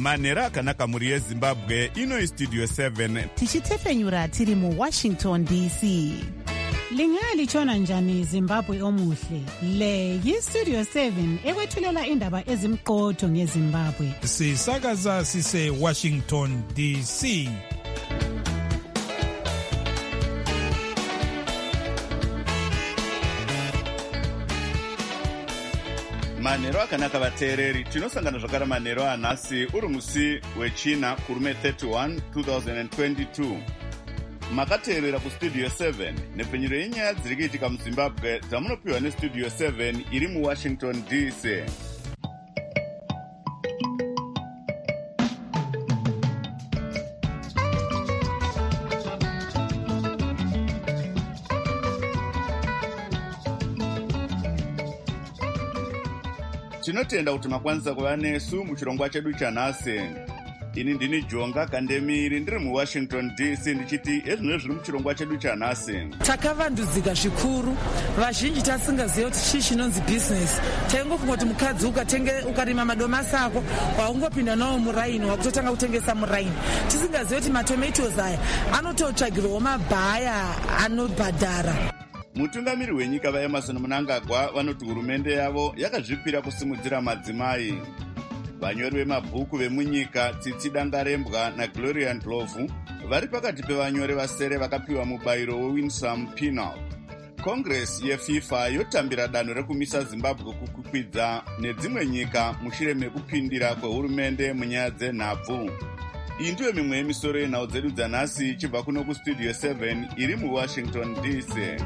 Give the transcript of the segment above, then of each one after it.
manheru akanaka mhuri yezimbabwe. Ino Studio 7 tichitefenyura tiri muWashington DC. Lingalitshona njani Zimbabwe omuhle? Le yiStudio 7 ekwethulela indaba ezimqotho ngeZimbabwe. Sisakaza sise Washington DC. manheru akanaka vateereri. Tinosangana zvakare manheru anhasi uri musi wechina kurume 31 2022. Makateerera kuStudio 7 nepfenyuro yenyaya dziri kuitika muZimbabwe dzamunopiwa neStudio 7 iri muWashington DC. Tinotenda kuti makwanisa kuva nesu muchirongwa chedu chanhasi. Ini ndini Jonga Kandemiri ndiri muWashington DC ndichiti ezvino zviri muchirongwa chedu chanhasi. Takavandudzika zvikuru. Vazhinji tasingaziva kuti chii chinonzi business. Taingofunga kuti mukadzi ukarima madomasi ako waungopinda nawo muraini wakutotanga kutengesa muraini. Tisingaziva kuti matomatoes aya anototsvagirwawo mabhaya anobhadhara. Mutungamiri wenyika vaEmerson Mnangagwa vanoti hurumende yavo yakazvipira kusimudzira madzimai. Vanyori vemabhuku vemunyika Tsitsi Dangarembwa naGloria Ndlovu vari pakati pevanyori vasere vakapiwa mubayiro weWinsome Penal. Congress yeFIFA yotambira danho rekumisa Zimbabwe kukwidza nedzimwe nyika mushure mekupindira kwehurumende munyaya dzenhabvu. Iyi ndiyo mimwe yemisoro yenhau dzedu dzanhasi ichibva kuno kuStudio 7 iri muWashington DC.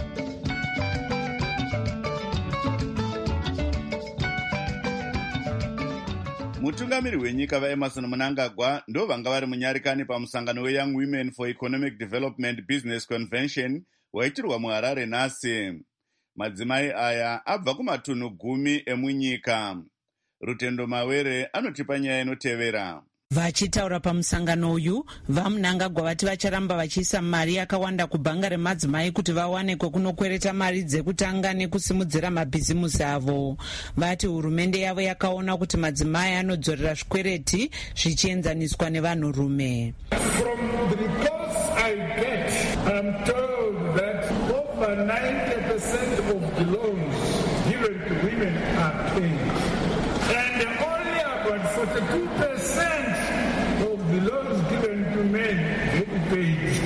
Mutungamiri wenyika vaEmerson Mnangagwa ndo vanga vari munyarikani pamusangano weYoung Women for Economic Development Business Convention waitirwa muHarare nhasi. Madzimai aya abva kumatunhu 10 emunyika. Rutendo Mawere anotipa nyaya inotevera. Vachitaura pamusangano uyu, vaMnangagwa vati vacharamba vachiisa mari yakawanda kubhanga remadzimai kuti vawane kwekunokwereta mari dzekutanga nekusimudzira mabhizimusi avo. Vati hurumende yavo yakaona kuti madzimai anodzorera zvikwereti zvichienzaniswa nevanhurume. From the reports I get, I'm told that over 90% of the loans given to women are paid. And only about 42% of the loans given to men get paid.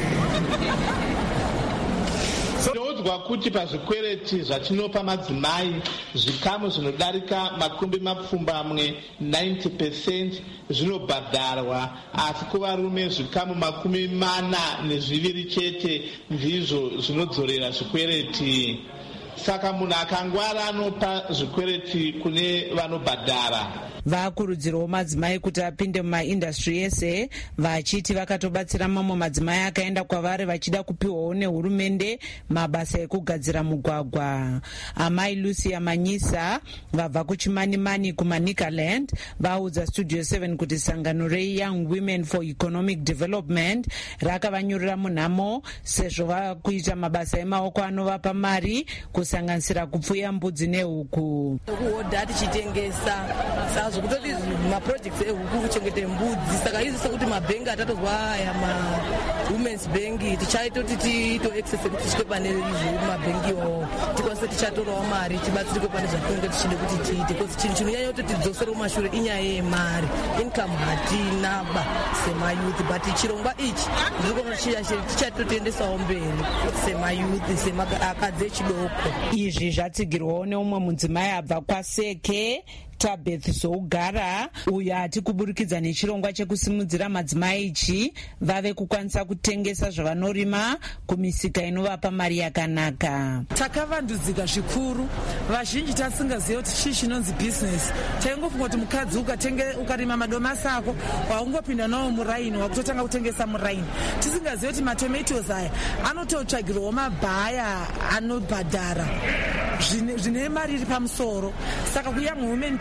Tinoudzwa kuti pazvikwereti zvatinopa madzimai zvikamu zvinodarika makumi mapfumbamwe 90% zvinobhadharwa, asi kuvarume zvikamu makumi mana nezviviri chete ndizvo zvinodzorera zvikwereti. Saka munhu akangwara anopa zvikwereti kune vanobhadhara. Vakurudzirawo madzimai kuti apinde mumaindastri ese, vachiti vakatobatsira mamwe madzimai akaenda kwavari vachida kupiwawo nehurumende mabasa ekugadzira mugwagwa. Amai Lucia Manyisa vabva kuChimanimani kuManicaland vaudza Studio 7 kuti sangano reYoung Women for Economic Development rakavanyorera munhamo sezvo vakuita mabasa emaoko anovapa mari kusanganisira kupfuya mbudzi nehuku. Kuhodha tichitengesa zvokutoti maprojects ehuku kuchengete mbudzi, saka izvi sekuti mabhengi atatozwa aya mawomen's bank tichaita kuti tiitoexese kuti tisvike pane izvi mabhengiwo tikwanise tichatorawo mari tibatsirike pane zvatinenge tichide kuti tiite, because chinhu chinonyanya kuti tidzosere mumashure inyaya yemari. Income hatinaba semayouth, but chirongwa ichi ndiri tichatotoendesawo mberi semayouth semakadzi echidoko. Izvi zvatsigirwawo neumwe mudzimai abva kwaSeke Tabeth Zougara, uyo ati kuburikidza nechirongwa chekusimudzira madzimai ichi vave kukwanisa kutengesa zvavanorima kumisika inovapa mari yakanaka. Takavandudzika zvikuru. Vazhinji tasingaziva kuti chii chinonzi business. Taingofunga kuti mukadzi ukarima madomasi ako waungopinda nawo muraini wakutotanga kutengesa muraini. Tisingaziva kuti matomatoes aya anototsvagirwawo mabhaya anobhadhara zvine mari iri pamusoro. Saka kuYoung Women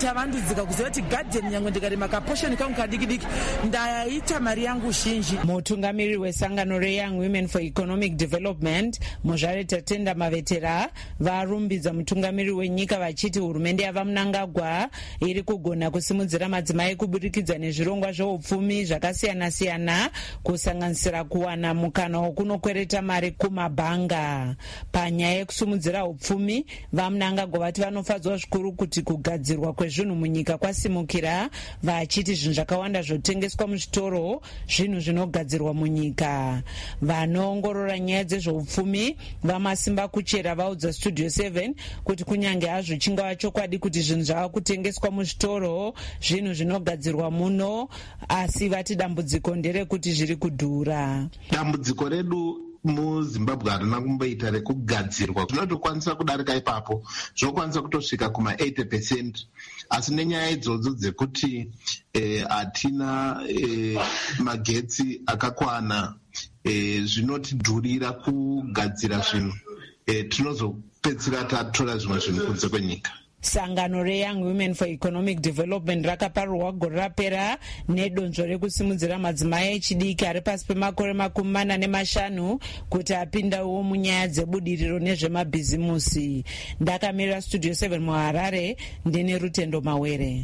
tavandudzika kuziva kuti gadheni nyangwe ndikarima kaposheni kangu kadiki diki ndaita mari yangu zhinji. Mutungamiriri wesangano reYoung Women for Economic Development Muzvare Tatenda Mavetera varumbidza mutungamiriri wenyika vachiti hurumende yava Mnangagwa iri kugona kusimudzira madzimai kuburikidza nezvirongwa zveupfumi zvakasiyana-siyana kusanganisira kuwana mukana wokunokwereta mari kumabhanga. Panyaya yekusimudzira upfumi, vaMnangagwa vati vanofadzwa zvikuru kuti kugadzirwa kwezvinhu munyika kwasimukira, vachiti zvinhu zvakawanda zvotengeswa muzvitoro zvinhu zvinogadzirwa munyika. Vanoongorora nyaya dzezveupfumi vaMasimba Kuchera vaudza Studio 7 kuti kunyange hazvo chingava chokwadi kuti zvinhu zvava kutengeswa muzvitoro zvinhu zvinogadzirwa muno, asi vati dambudziko nderekuti zviri kudhura. Dambudziko redu muZimbabwe harina kumboita rekugadzirwa, zvinotokwanisa kudarika ipapo, zvokwanisa kutosvika kuma 80%, asi nenyaya idzodzo dzekuti hatina magetsi akakwana, zvinotidhurira kugadzira zvinhu, tinozopedzisira tatora zvimwe zvinhu kunze kwenyika. Sangano reYoung Women for Economic Development rakaparurwa gore rapera nedonzvo rekusimudzira madzimai echidiki ari pasi pemakore 45 kuti apindawo munyaya dzebudiriro nezvemabhizimusi. Ndakamirira Studio 7 muHarare, ndine Rutendo Mawere.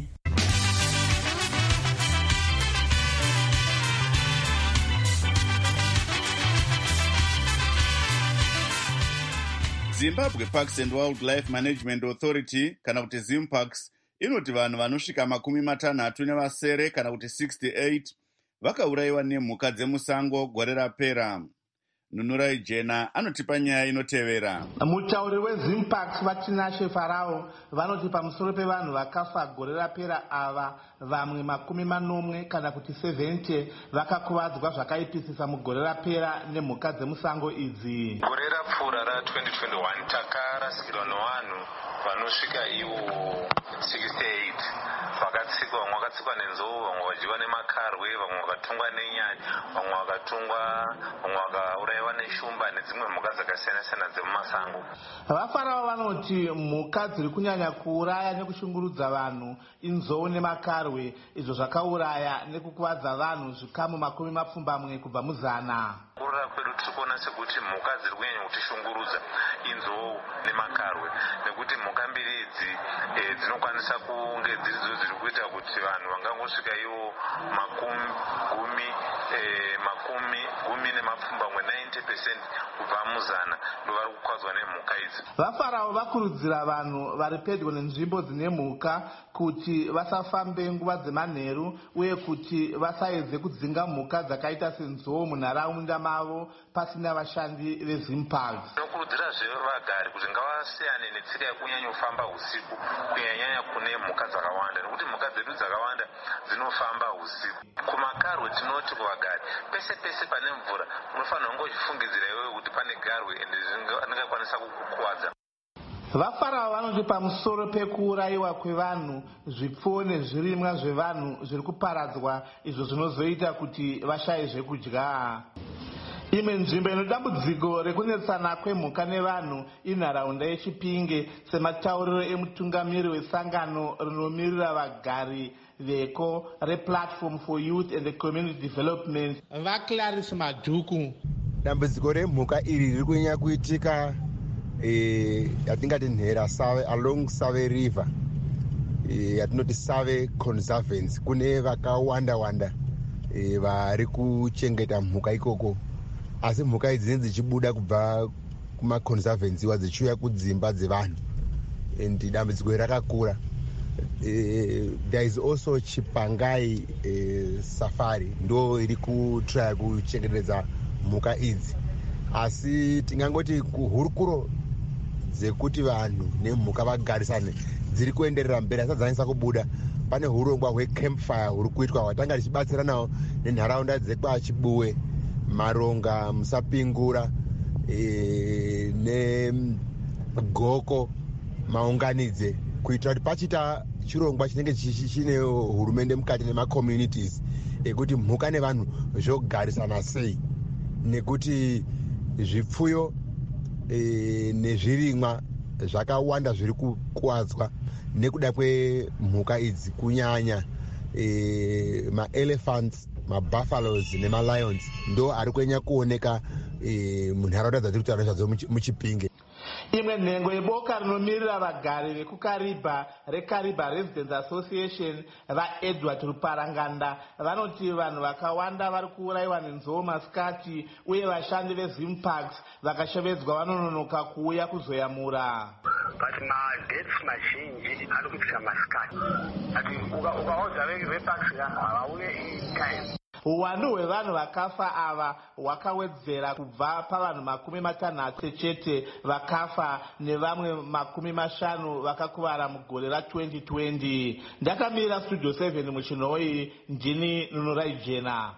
Zimbabwe Parks and Wildlife Management Authority kana kuti ZimParks inoti vanhu vanosvika 60 kana kuti 68 vakaurayiwa nemhuka dzemusango gore rapera. Nunurai Jena anotipa nyaya inotevera. Mutauri weZimParks vaChinashe Farao vanoti pamusoro pevanhu vakafa gore rapera ava, vamwe 40 kana kuti 70 vakakuvadzwa zvakaipisisa mugore rapera nemhuka dzemusango idzi. Gore rapfuura ra2021 takarasikirwa nevanhu vanosvika ivo 68 vakatsikwa, vamwe vakatsikwa nenzou, vamwe vadyiwa nemakarwe, vamwe vakatungwa nenyani, vamwe vakaurayiwa neshumba nedzimwe mhuka dzakasiyana-siyana dzemumasango. VaFarao vanoti mhuka dziri kunyanya kuuraya nekushungurudza vanhu inzou nemakarwe, izvo zvakauraya nekukuvadza vanhu zvikamu 20 kubva muzana. Kurora kwedu tiri kuona sekuti mhuka dziri kunyanya kutishungurudza inzou nemakarwe, nekuti mhuka mbiri idzi dzinokwanisa kunge dziridzo dziri kuita kuti vanhu vangangosvika ivo 90% kubva muzana ndovari kukwadzwa nemhuka idzi. VaFarao vakurudzira vanhu vari pedyo nenzvimbo dzine mhuka kuti vasafambe nguva dzemanheru uye kuti vasaedze kudzinga mhuka dzakaita senzou munharaunda mavo pasina vashandi veZimParks. Tinokurudzirazve vagari kuti ngavasiyane netsika yekunyanya kufamba usiku kunyanya kune mhuka dzakawanda, nekuti mhuka dzedu dzakawanda dzinofamba usiku. Kumakarwe tinoti kuvagari pese pese pane mvura unofanira kunge uchifungidzira iwewe kuti pane garwe ende ringakwanisa kukuwadza. VaFarao vanoti pamusoro pekuurayiwa kwevanhu, zvipfuwo nezvirimwa zvevanhu zviri kuparadzwa, izvo zvinozoita kuti vashaye zvekudya. Imwe nzvimbo inodambudziko rekunetsana kwemhuka nevanhu inharaunda yeChipinge, sematauriro emutungamiriri wesangano rinomirira vagari veko rePlatform for Youth and Community Development, vaClarice Madhuku. Dambudziko remhuka iri riri kunyanya kuitika yatingati nhera Save, along Save River, yatinoti Save Conservancy. Kune vakawanda vari kuchengeta mhuka ikoko, asi mhuka idzi dzinenge dzichibuda kubva kumaconservancy dzichiuya kudzimba dzevanhu, and dambudziko rakakura. There is also Chipangai Safari ndo iri kutraya kuchengetedza mhuka idzi, asi tingangoti kuhurukuro dzekuti vanhu nemhuka vagarisane dziri kuenderera mberi asati dzanyanyisa kubuda. Pane hurongwa hwecampfire huri kuitwa hwatanga tichibatsiranawo nenharaunda dzekwaChibuwe, Maronga, Musapingura neGoko maunganidze, kuitira kuti pachita chirongwa chinenge chine hurumende mukati nemacommunities ekuti mhuka nevanhu zvogarisana sei, nekuti zvipfuyo nezvirimwa zvakawanda zviri kukuwadzwa nekuda kwemhuka idzi, kunyanya maelephants, mabuffaloes nemalions ndo ari kunyanya kuoneka munharaunda dzatiri kutaura zvadzo muChipinge. Imwe nhengo yeboka rinomirira vagari vekukariba reKariba Residents Association vaEdward Ruparanganda vanoti vanhu vakawanda vari kuurayiwa nenzou masikati uye vashandi veZim Parks vakashevedzwa vanononoka kuuya kuzoyamura. But madeaths mazhinji ari kuitika masikati. Ati ukaudza veParks havauye time. Uwandu hwevanhu vakafa ava hwakawedzera kubva pavanhu 60 chete vakafa nevamwe 50 vakakuvara mugore ra2020. Ndakamira Studio 7 muChinoi, ndini Nunurai Jena.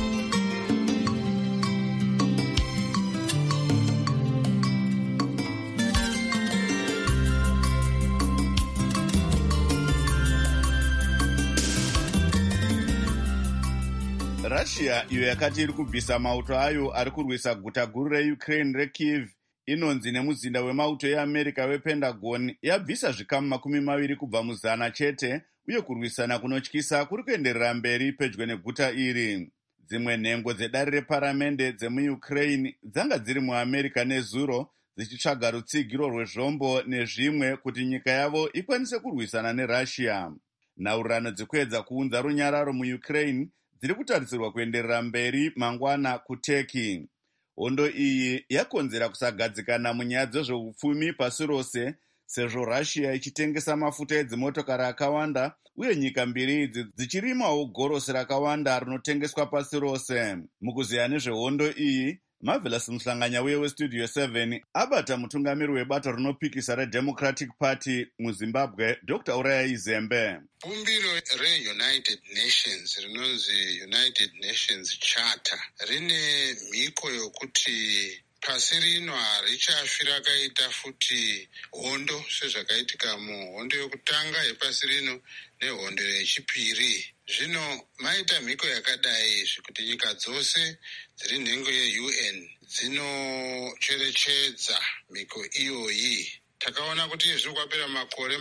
Russia, iyo yakati iri kubvisa mauto ayo ari kurwisa guta guru reUkraine reKyiv, inonzi nemuzinda wemauto eAmerica wePentagon, yabvisa zvikamu 20 kubva muzana chete, uye kurwisana kunotyisa kuri kuenderera mberi pedyo neguta iri. Dzimwe nhengo dzedare reparamende dzemuUkraine dzanga dziri muAmerica nezuro dzichitsvaga rutsigiro rwezvombo nezvimwe kuti nyika yavo ikwanise kurwisana neRussia. Nhaurirano dzekuedza kuunza runyararo muUkraine dziri kutarisirwa kuenderera mberi mangwana kuTurkey. Hondo iyi yakonzera kusagadzikana munyaya dzezveupfumi pasi rose, sezvo Russia ichitengesa mafuta edzimotokari akawanda uye nyika mbiri idzi dzichirimawo gorosi rakawanda rinotengeswa pasi rose. Mukuziya nezvehondo iyi, Marvelous Muhlanganya uye weStudio 7 abata mutungamiri webato rinopikisa reDemocratic Party muZimbabwe, Dr. Urayai Zembe. Bumbiro reUnited Nations rinonzi United Nations Charter rine mhiko yokuti pasi rino harichafi rakaita futi hondo sezvakaitika muhondo yokutanga yepasi rino nehondo yechipiri. Zvino maita mhiko yakadai zvekuti nyika dzose dziri nhengo yeUN dzinocherechedza mhiko iyoyi. Takaona kuti zviri kwapera makore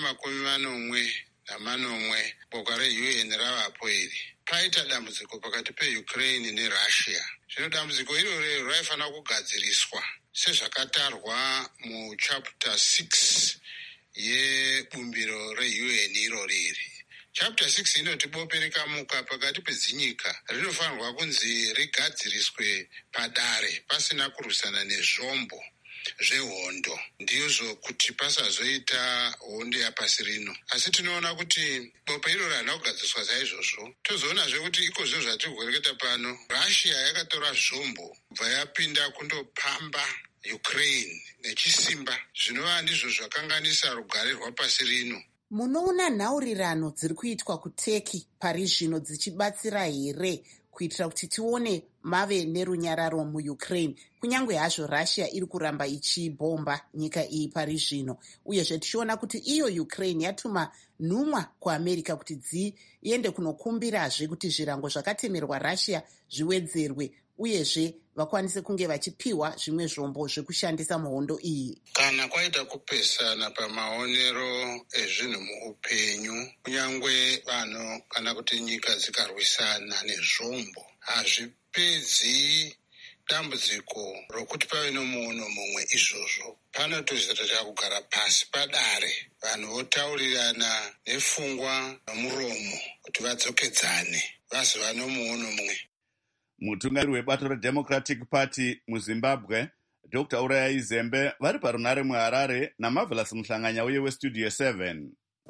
40 boka reUN ravapo iri. Paita dambudziko pakati peUkraine neRussia. Zvino dambudziko iroro raifanira kugadziriswa sezvakatarwa muchapter 6 yebumbiro reUN iroriri. Chapter 6 inoti bope rikamuka pakati pedzinyika rinofanirwa kunzi rigadziriswe padare pasina kurwisana nezvombo zvehondo, ndizvo kuti pasazoita hondo yapasi rino. Asi tinoona kuti bope iroro harina kugadziriswa saizvozvo. Tozoonazve kuti ikozvo zvatiri kureketa pano, Russia yakatora zvombo bva yapinda kundopamba Ukraine nechisimba, zvinova ndizvo zvakanganisa rugare rwapasi rino. Munoona nhaurirano dziri kuitwa kuTurkey pari zvino dzichibatsira here kuitira kuti tione mave nerunyararo muUkraine, kunyange hazvo Russia iri kuramba ichibomba nyika iyi pari zvino, uyezve tichiona kuti iyo Ukraine yatuma nhumwa kuAmerica kuti dziende kunokumbirazve kuti zvirango zvakatemerwa Russia zviwedzerwe, uyezve vakwanise kunge vachipiwa zvimwe zvombo zvekushandisa muhondo iyi. Kana kwaita kupesana pamaonero ezvinhu muupenyu, kunyange vanhu kana kuti nyika dzikarwisana nezvombo, hazvipedzi dambudziko rokuti pave nomuono mumwe. Izvozvo panotozita kugara pasi padare, vanhu votaurirana nepfungwa nomuromo kuti vadzokedzane vazova nomuono mumwe. Mutungamiri webato reDemocratic Party muZimbabwe, Dr. Urayai Zembe, vari parunare muHarare naMarvelous Muhlanganya uye weStudio 7.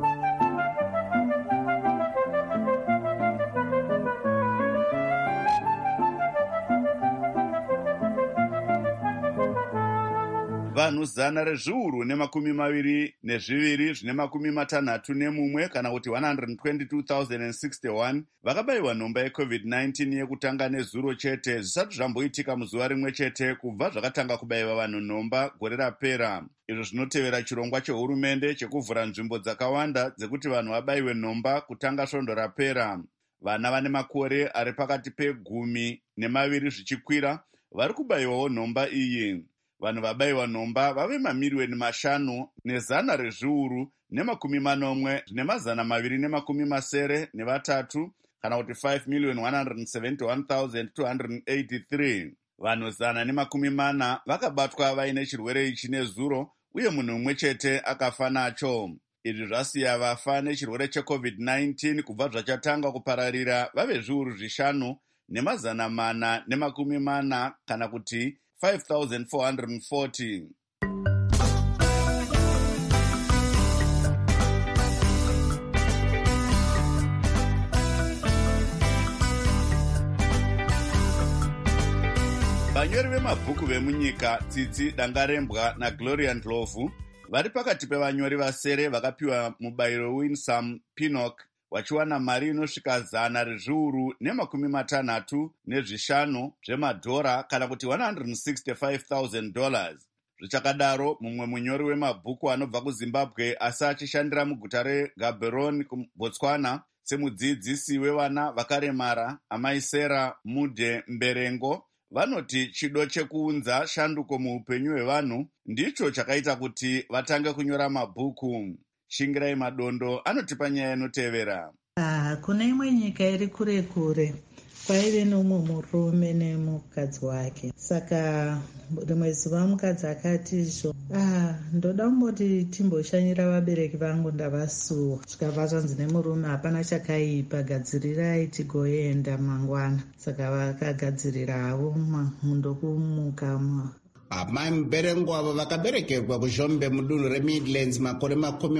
Vanhu 122 zvine 61 kana kuti 122,061 vakabayiwa nhomba yeCovid-19 yekutanga nezuro chete zvisati zvamboitika muzuva rimwe chete kubva zvakatanga kubayiwa vanhu nhomba gore rapera. Izvo zvinotevera chirongwa chehurumende chekuvhura nzvimbo dzakawanda dzekuti vanhu vabayiwe nhomba kutanga svondo rapera. Vana vane makore ari pakati pe10 ne20 zvichikwira vari kubayiwawo nhomba iyi. vanhu vabayiwa nhomba vave mamiliyoni 5,000,000,273 kana kuti 5,171,283. vanhu 140 vakabatwa vaine chirwere ichi nezuro uye munhu mumwe chete akafa nacho. Izvi zvasiya vafa nechirwere cheCovid-19 kubva zvachatanga kupararira vave zviuru 5,440 kana kuti 5,440. vanyori vemabhuku vemunyika Tsitsi Dangarembwa naGloria Ndlovu vari pakati pevanyori vasere vakapiwa mubayiro Winsome Pinnock vachiwana mari inosvika $165,000 zvemadhora kana kuti $165,000. Zvichakadaro, mumwe munyori wemabhuku anobva kuZimbabwe asi achishandira muguta reGaborone kuBotswana semudzidzisi wevana vakaremara, Amaisera Mude Mberengo, vanoti chido chekuunza shanduko muupenyu hwevanhu ndicho chakaita kuti vatange kunyora mabhuku. Shingirai Madondo anotipa nyaya inotevera. Kuna imwe nyika iri kure kure kwaive nomumwe murume nemukadzi wake. Saka rimwe zuva mukadzi akati izvo, ndoda kumboti timboshanyira vabereki vangu ndavasuwa. Zvikabva zvanzi nemurume, hapana chakaipa, gadzirirai tigoenda mangwana. Saka vakagadzirira havo mundokumuka. Amai Mberengo ava vakaberekerwa kuZhombe mudunhu reMidlands makore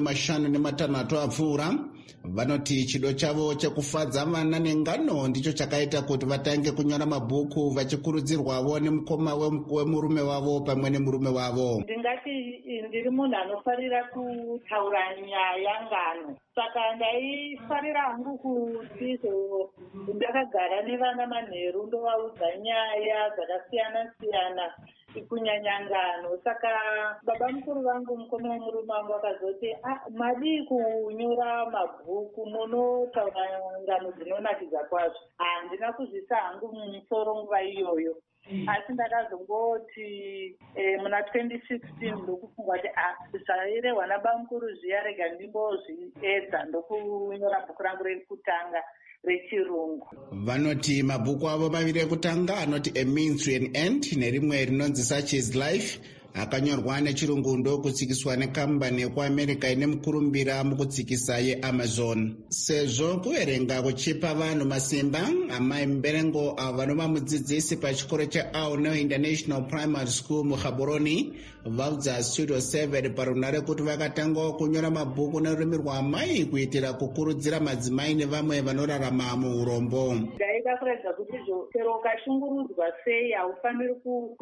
56 apfuura, vanoti chido chavo chekufadza vana nengano ndicho chakaita kuti vatange kunyora mabhuku vachikurudzirwawo nemukoma wemurume wavo pamwe nemurume wavo. Ndingati ndiri munhu anofarira kutaura nyaya ngano, saka ndaifarira hangu kuti ndakagara nevana manheru ndovaudza nyaya dzakasiyana siyana kunyanya ngano. Saka baba mukuru vangu mukoma wemurume wangu akazoti madi kunyora mabhuku munotaura ngano dzinonakidza kwazvo. Handina kuzvisa hangu mumusoro nguva iyoyo, asi ndakazongoti muna 2016 ndokufunga kuti zvairehwa nababa mukuru zviya rega ndimbozviedza ndokunyora bhuku rangu rekutanga rechirungu. Vanoti mabhuku avo maviri ekutanga anoti A Means to an End nerimwe rinonzi Such is Life akanyorwa nechirungu ndokutsikiswa nekambani yekuAmerica ine mukurumbira mukutsikisa yeAmazon. Sezvo kuverenga kuchipa vanhu masimba, Amai Mberengo avo vanova mudzidzisi pachikoro cheAuno International Primary School muGaborone vaudza Studio 7 parunare kuti vakatangawo kunyora mabhuku nerurimi rwaamai kuitira kukurudzira madzimai nevamwe vanorarama muurombo. Ndaida kurega kuti chero ukashungurudzwa sei haufaniri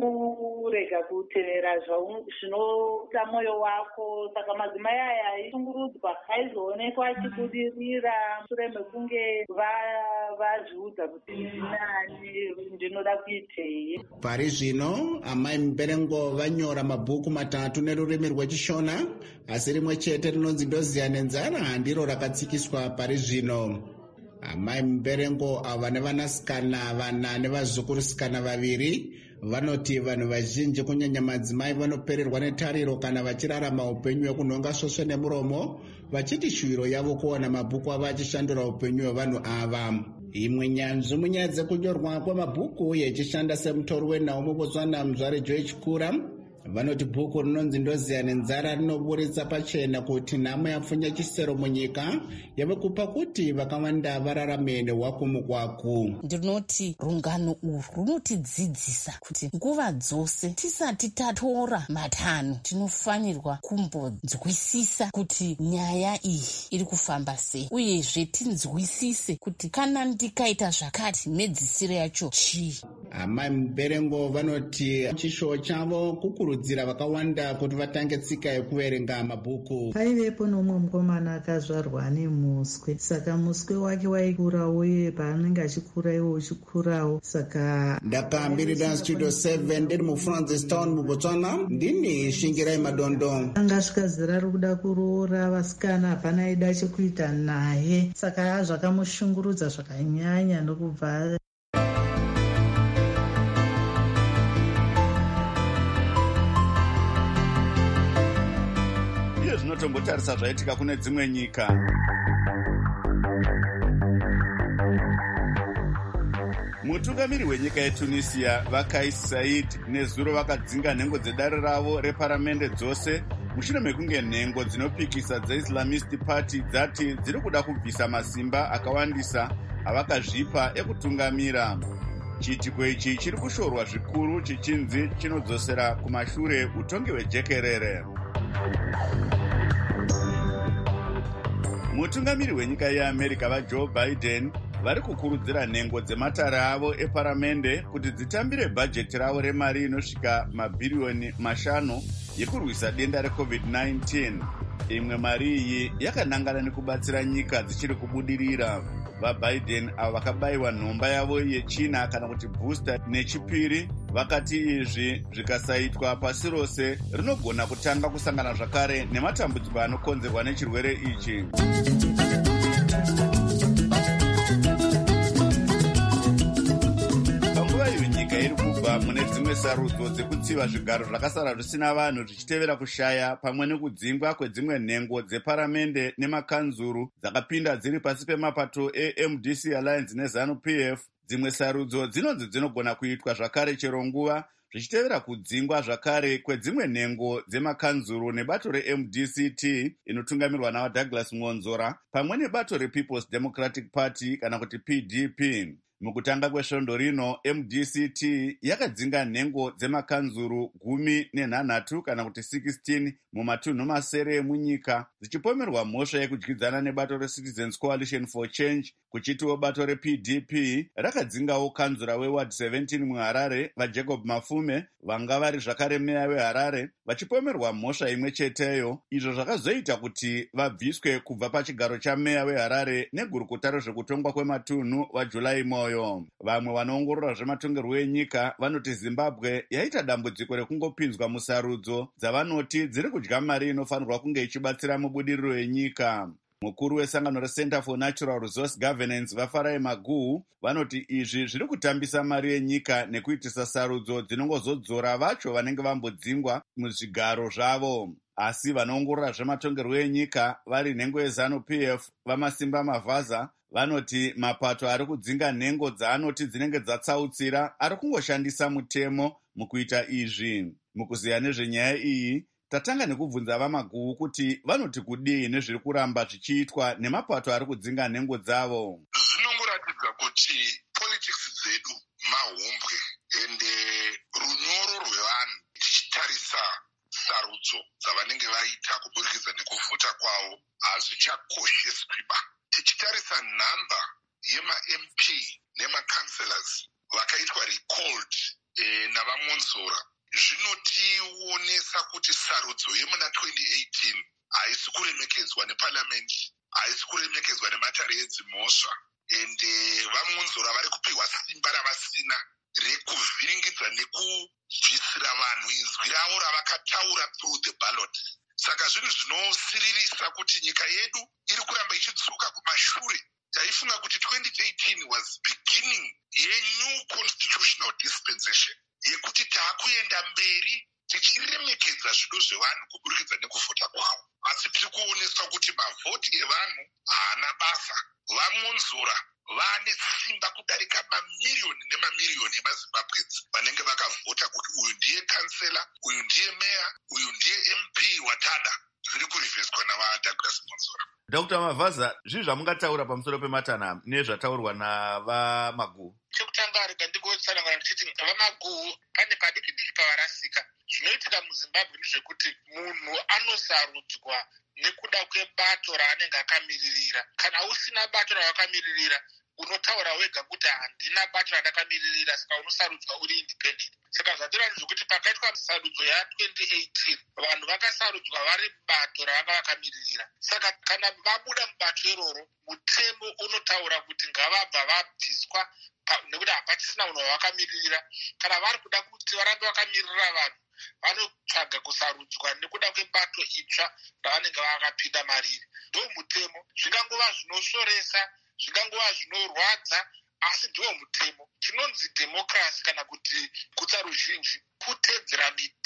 kurega kutevera zvinoita mwoyo wako. Saka madzimai aya aishungurudzwa aizoonekwa achibudirira shure mekunge vazviudza kuti nani ndinoda kuitei. Pari zvino Amai Mberengo vanyora mabhuku 3 nerurimi rwechishona, asi rimwe chete rinonzi Ndoziya nenzara ndiro rakatsikiswa pari zvino. Amai Mberengo ava nevanasikana 4 nevazukurusikana 2 vanoti vanhu vazhinji kunyanya madzimai vanopererwa netariro kana vachirarama upenyu hwekunhonga svosve nemuromo, vachiti shuviro yavo kuwana mabhuku ava achishandura upenyu hwevanhu ava. Imwe nyanzvi munyaya dzekunyorwa kwemabhuku yechishanda semutori wenhau muBotswana Muzvare Joe Kura vanoti bhuku rinonzi Ndoziya nenzara rinoburitsa pachena kuti nhamo yapfunya chisero munyika yave kupa kuti vakawanda vararame nehwakumukwaku. Ndinoti rungano urwu runotidzidzisa kuti nguva dzose tisati tatora matanho tinofanirwa kumbonzwisisa kuti nyaya iyi iri kufamba sei, uyezve tinzwisise kuti kana ndikaita zvakati medzisiro yacho chii. Amai Mberengo vanoti chishuwo chavo kukurudzira vakawanda kuti vatange tsika yekuverenga mabhuku. Paivepo nomumwe mukomana akazvarwa nemuswe, saka muswe wake waikura uye paanenge achikura iwo uchikurawo. Saka ndakambirira Studio 7 ndiri muFrancistown muBotswana, ndini Shingirai Madondo. Angasvika zera rokuda kuroora vasikana hapana aida chekuita naye, saka zvakamushungurudza zvakanyanya ndokubva totombotarisa zvaitika kune dzimwe nyika. Mutungamiri wenyika yeTunisia Vakais Saied nezuro vakadzinga nhengo dzedare ravo reparamende dzose mushure mekunge nhengo dzinopikisa dzeIslamist Party dzati dziri kuda kubvisa masimba akawandisa avakazvipa ekutungamira. Chiitiko ichi chiri kushorwa zvikuru chichinzi chinodzosera kumashure utongi hwejekerere. Mutungamiri wenyika yeAmerica vaJoe Biden vari kukurudzira nhengo dzematare avo eparamende kuti dzitambire bhajeti ravo remari inosvika mabhiriyoni 5 yekurwisa denda reCovid-19. Imwe mari iyi yakanangana nekubatsira nyika dzichiri kubudirira. VaBiden avo vakabayiwa nhomba yavo yechina kana kuti booster nechipiri vakati izvi zvikasaitwa pasi rose rinogona kutanga kusangana zvakare nematambudziko anokonzerwa nechirwere ichi. Nyika iri kubva mune dzimwe sarudzo dzekutsiva zvigaro zvakasara zvisina vanhu zvichitevera kushaya pamwe nekudzingwa kwedzimwe nhengo dzeparamende nemakanzuru dzakapinda dziri pasi pemapato eMDC Alliance neZANU-PF. Dzimwe sarudzo dzinonzi dzinogona kuitwa zvakare chero nguva zvichitevera kudzingwa zvakare kwedzimwe nhengo dzemakanzuru nebato reMDCT inotungamirwa navaDouglas Mwonzora pamwe nebato rePeople's Democratic Party kana kuti PDP. Mukutanga kwesvondo rino, MDCT yakadzinga nhengo dzemakanzuru 13 kana kuti 16 mumatunhu masere emunyika, dzichipomerwa mhosva yekudyidzana nebato reCitizens Coalition for Change, kuchitiwo bato rePDP rakadzingawo kanzura weward 17 muHarare vaJacob Mafume, vanga vari zvakare meya weHarare, vachipomerwa mhosva imwe cheteyo, izvo zvakazoita kuti vabviswe kubva pachigaro chameya weHarare negurukota rezvekutongwa kwematunhu vaJulai moyo. Vamwe vanoongorora zvematongerwo enyika vanoti Zimbabwe yaita dambudziko rekungopinzwa musarudzo dzavanoti dziri kudya mari inofanirwa kunge ichibatsira mubudiriro yenyika. Mukuru wesangano reCenter for Natural Resource Governance vaFarai Maguhu vanoti izvi zviri kutambisa mari yenyika nekuitisa sarudzo dzinongozodzora vacho vanenge vambodzingwa muzvigaro zvavo. Asi vanoongorora zvematongerwo enyika vari nhengo yeZANU-PF vaMasimba Mavhaza vanoti mapato ari kudzinga nhengo dzaanoti dzinenge dzatsautsira ari kungoshandisa mutemo mukuita izvi. Mukuziya nezvenyaya iyi, tatanga nekubvunza vaMaguhu kuti vanoti kudii nezviri kuramba zvichiitwa nemapato ari kudzinga nhengo dzavo. Zvinongoratidza kuti politics dzedu mahombwe ende runyoro rwevanhu tichitarisa sarudzo dzavanenge vaita kuburikidza nekuvhota kwavo hazvichakosheswiba. Tichitarisa nhamba yemaMP nemaCouncillors vakaitwa recalled navaMonzora, zvinotionesa kuti sarudzo yemuna 2018 haisi kuremekedzwa neparliament, haisi kuremekedzwa nematare edzimhosva, ende vaMonzora vari kupiwa simba ravasina rekuvhiringidza nekubvisira vanhu inzwi ravo ravakataura through the ballot. Saka zvinhu zvinosiririsa kuti nyika yedu iri kuramba ichidzoka kumashure. Taifunga kuti 2018 was beginning yenew constitutional dispensation yekuti taakuenda mberi tichiremekedza zvido zvevanhu kuburikidza nekuvhota kwavo. Asi tiri kuoneswa kuti mavhoti evanhu haana basa. VaMonzora vane simba kudarika mamiriyoni nemamiriyoni emaZimbabwenzi vanenge vakavhota kuti uyu ndiye kansela, uyu ndiye meya, uyu ndiye MP watada. Zviri kurivheswa navaDouglas Mwonzora. Dr. Mavhaza, zvii zvamungataura pamusoro pematana nezvataurwa navaMaguhu? Chekutanga rega ndingotsanangana ndichiti vaMaguhu pane padiki diki pavarasika. Zvinoitika muZimbabwe ndezvekuti munhu anosarudzwa nekuda kwebato raanenge akamiririra. Kana usina bato ravakamiririra, unotaura wega kuti handina bato radakamiririra, saka unosarudzwa uri independent. Saka zvatora ndezvekuti pakaitwa sarudzo ya2018 vanhu vakasarudzwa vari bato ravanga vakamiririra. Saka kana vabuda mubato iroro, mutemo unotaura kuti ngavabva vabviswa nekuti hapachisina munhu wavakamiririra. Kana vari kuda kuti varambe vakamirira vanhu, vanotsvaga kusarudzwa nekuda kwebato itsva ravanenge vakapinda mariri. Ndo mutemo. Zvingangova zvinoshoresa, zvingangova zvinorwadza, asi ndiwo mutemo. Chinonzi democracy kana kuti gutsa ruzhinji kutedzera mitemo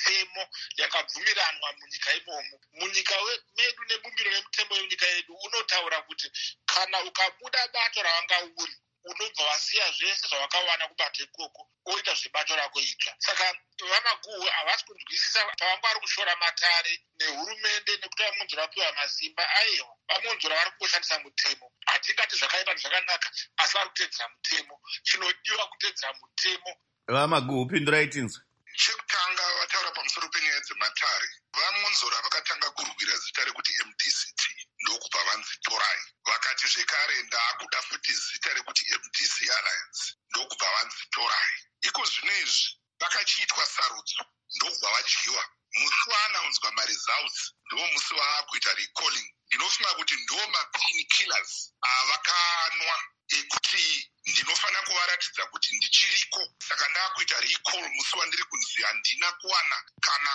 mitemo yakabvumiranwa munyika imomo. Munyika medu nebumbiro remutemo yenyika yedu unotaura kuti kana ukabuda bato ravanga uri unobva wasiya zvese zvawakawana kubato ikoko oita zvebato rako itsva. Saka vamaguhu havasi kunzwisisa pavanga vari kushora matare nehurumende nekuti vamonzora vapiwa masimba. Aiwa, vamonzora vari kungoshandisa mutemo. Hatingati zvakaipa nezvakanaka, asi vari kutedzera mutemo. Chinodiwa kutedzera mutemo. Vamaguhu, pindurai tinzwe. Chekutanga vataura pamusoro penyaya dzematare. Vamonzora vakatanga kurwira zita rekuti MDCT ndokubva vanzi Torai. Vakati zvekare ndaakuda futi zita rekuti MDC Alliance ndokubva vanzi Torai. Iko zvino izvi vakachiitwa sarudzo ndokubva vadyiwa. Musi waanaunzwa maresults ndo musi waakuita recalling. Ndinofunga kuti ndo mapin killers avakanwa ekuti ndinofanira kuvaratidza kuti ndichiriko. Saka ndaakuita recall musi wandiri kunzi handina kuwana kana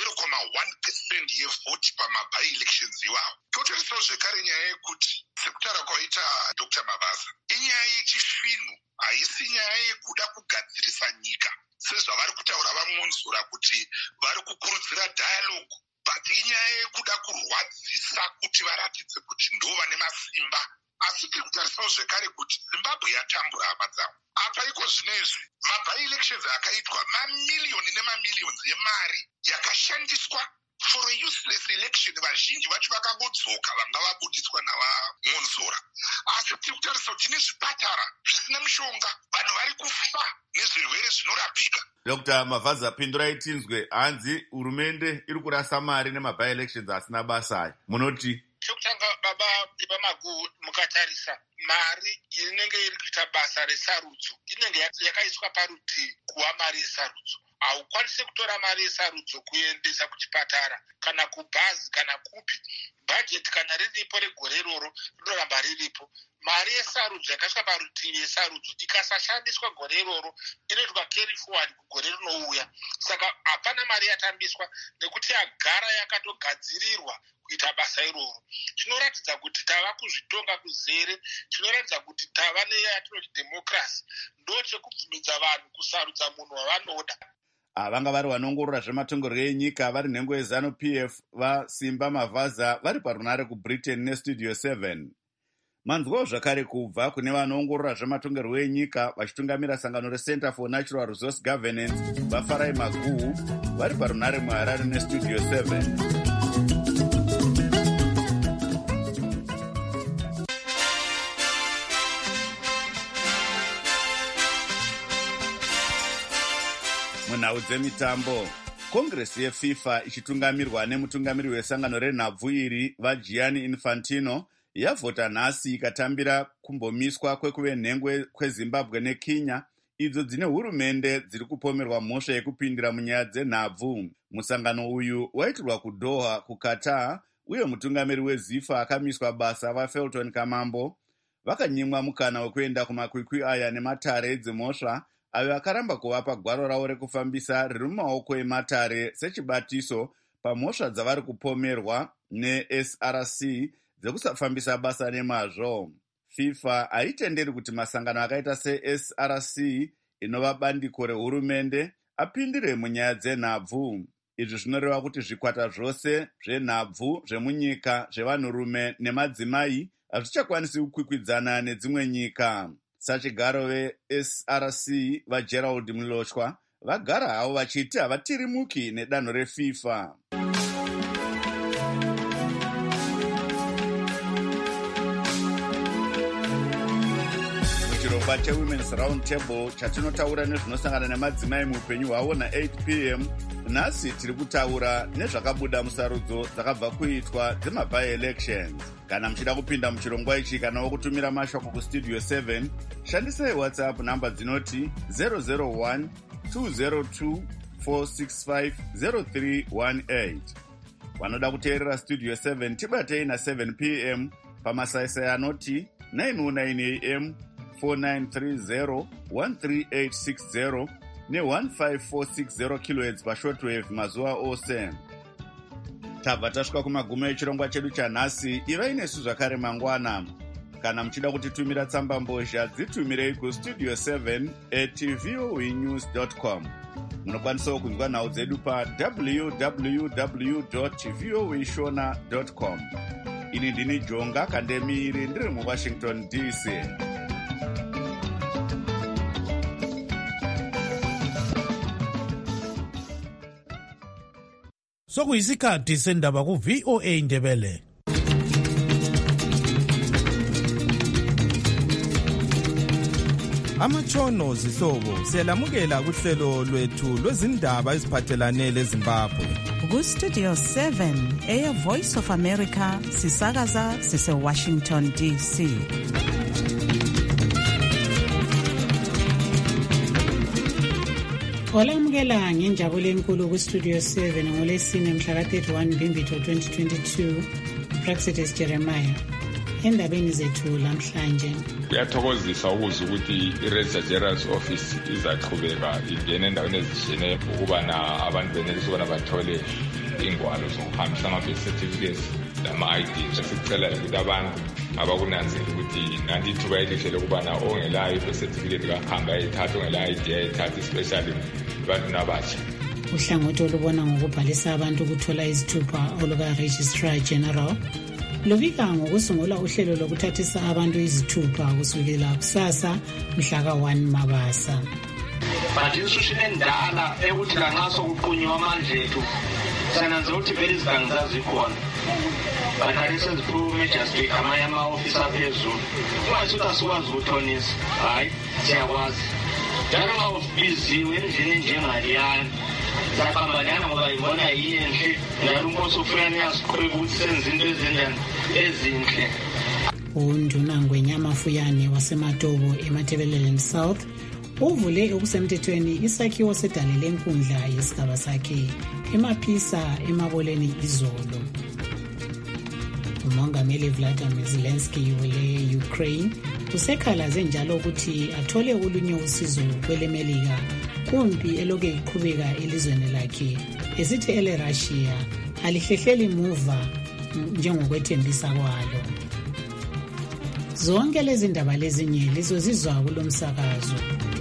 0.1% yevhoti pamabai elections iwawo. Totorisawo zvekare nyaya yekuti sekutaura kwaita Dr. Mabasa inyaya yechisvinu, haisi nyaya yekuda kugadzirisa nyika sezvavari kutaura vamonzora kuti vari kukurudzira dialogue, but inyaya yekuda kurwadzisa kuti varatidze kuti ndo vane masimba. Asi tiri kutarisawo zvekare kuti Zimbabwe yatambura hama dzavo. Apa iko zvino izvi mabai elections akaitwa mamiliyoni nemamiliyoni yemari yakashandiswa for a useless election. Vazhinji vacho vakangodzoka vanga vabudiswa navamonzora. Asi tiri kutarisa kuti nezvipatara zvisina mishonga, vanhu vari kufa nezvirwere zvinorapika. Dr. Mavaza, pindurai tinzwe. Hanzi hurumende iri kurasa mari nemabai elections asina basa. Munoti? Chokutanga baba vamaguhu, mukatarisa mari inenge iri kuita basa resarudzo inenge yakaiswa parutivi kuva mari yesarudzo. Haukwanisi kutora mari yesarudzo kuendesa kuchipatara kana kubhazi kana kupi. Bhajeti kana riripo regore iroro rinoramba riripo. Mari yesarudzo yakaiswa parutivi yesarudzo ikasashandiswa gore iroro inoitwa carry forward kugore rinouya. Saka hapana mari yatambiswa nekuti yagara yakatogadzirirwa kuita basa iroro. Chinoratidza kuti tava kuzvitonga kuzere, chinoratidza kuti tava neyatinoti democracy. Ndo chekubvumidza vanhu kusarudza munhu wavanoda. Vanga vari vanongorora zvematongerwo enyika vari nhengo yezano PF vaSimba Mavaza vari parunare kuBritain neStudio 7. Manzwawo zvakare kubva kune vanoongorora zvematongerwo enyika vachitungamira sangano reCenter for Natural Resource Governance vaFarai Maguhu vari parunare muHarare neStudio 7. Munhau dzemitambo, Kongresi yeFIFA ichitungamirwa nemutungamiri wesangano renhabvu iri vaGianni Infantino yavhota nhasi ikatambira kumbomiswa kwekuve nhengo kweZimbabwe neKenya idzo dzine hurumende dziri kupomerwa mhosva yekupindira munyaya dzenhabvu. Musangano uyu waitirwa kuDoha kuQatar uye mutungamiri weZIFA akamiswa basa vaFelton Kamambo vakanyimwa mukana wekuenda kumakwikwi aya nematare edzimhosva ayo akaramba kuvapa gwaro ravo rekufambisa riri mumaoko ematare sechibatiso pamhosva dzavari kupomerwa neSRC dzekusafambisa basa nemazvo. FIFA haitenderi kuti masangano akaita seSRC inova bandiko rehurumende apindire munyaya dzenhabvu. Izvi zvinoreva kuti zvikwata zvose zvenhabvu zvemunyika zvevanhurume nemadzimai hazvichakwanisi kukwikwidzana nedzimwe nyika. Sachigaro veSRC vaGerald Mlochwa vagara havo vachiti havatirimuki nedanho reFIFA. Muchirongwa cheWomen's Round Table chatinotaura nezvinosangana nemadzimai muupenyu hwavo na8 p.m. nhasi tiri kutaura nezvakabuda musarudzo dzakabva kuitwa dzemabai elections. Kana muchida kupinda muchirongwa ichi kana wokutumira mashoko kuStudio 7, shandisai WhatsApp namba dzinoti 001 202 465 0318. Vanoda kuteerera Studio 7 tibatei na7 p.m. pamasaisai anoti 909 am 4930 13860 ne15460 kHz pashortwave mazuva ose. Tabva tasvika kumagumo echirongwa chedu chanhasi. Ivai nesu zvakare mangwana. Kana muchida kutitumira tsamba mbozha dzitumirei kustudio 7@voanews.com. Munokwanisawo kunzwa nhau dzedu pa www.voashona.com. Ini ndini Jonga Kandemiri ndiri muWashington DC. Sokuyisikhathi sendaba ku VOA Ndebele. Amatshono zihlobo siyalamukela kuhlelo lwethu lwezindaba eziphathelane leZimbabwe. Ku Studio 7 eya Voice of America sisakaza sise Washington DC. Olamukela ngenjabulo enkulu ku Studio 7 ngolesine mhla ka-31 Mbimbitho 2022. Praxedes Jeremiah. Endabeni zethu lamhlanje kuyathokozisa ukuzwa ukuthi i-Register General's Office izaqhubeka ingene endaweni ezishiyeneyo ukubana abantu benelisa ukubana bathole ingwalo zokuhambisa ama-birth certificates lama-IDs. Sicela ukuthi abantu abakunanzela ukuthi nanti ithuba elihle lokubana ongelayo i-birth certificate kahambe ayithatha, ongelayo i-ID ayithatha, especially ebantwini abatsha. Uhlangothi olubona ngokubhalisa abantu ukuthola izithupha oluka-Registrar General lubika ngokusungula uhlelo lokuthathisa abantu izithupha kusukela kusasa mhla ka-1 Mabasa. But institution endala ekuthi lanxa sokuqhunywa amandla ethu sananzela ukuthi vele izigangi zazikhona. Bakhanye seziphuma emajistrate amanye ama-ofisi aphezulu. Ungathi ukuthi asikwazi ukuthonisa. Hayi, siyakwazi. Njalo nxa ubiziwe endlini enjengaliyana sakhambalana ngoba ibona yinhle njalo unkosi ufuna niyasiqhweba ukuthi senze into ezinhle. Unduna Ngwenyamafuyane waseMatobo eMatabeleland South uvule okusemthethweni isakhiwo sedale lenkundla yesigaba sakhe eMaphisa eMaboleni izolo. Umongameli Vladimir Zelensky wele-Ukraine usekhalaze njalo ukuthi athole olunye usizo kwelemelika kumpi eloke iqhubeka elizweni lakhe esithi ele-Russia alihlehleli muva njengokwethembisa kwalo. Zonke lezi ndaba lezinye lizozizwa kulo msakazo.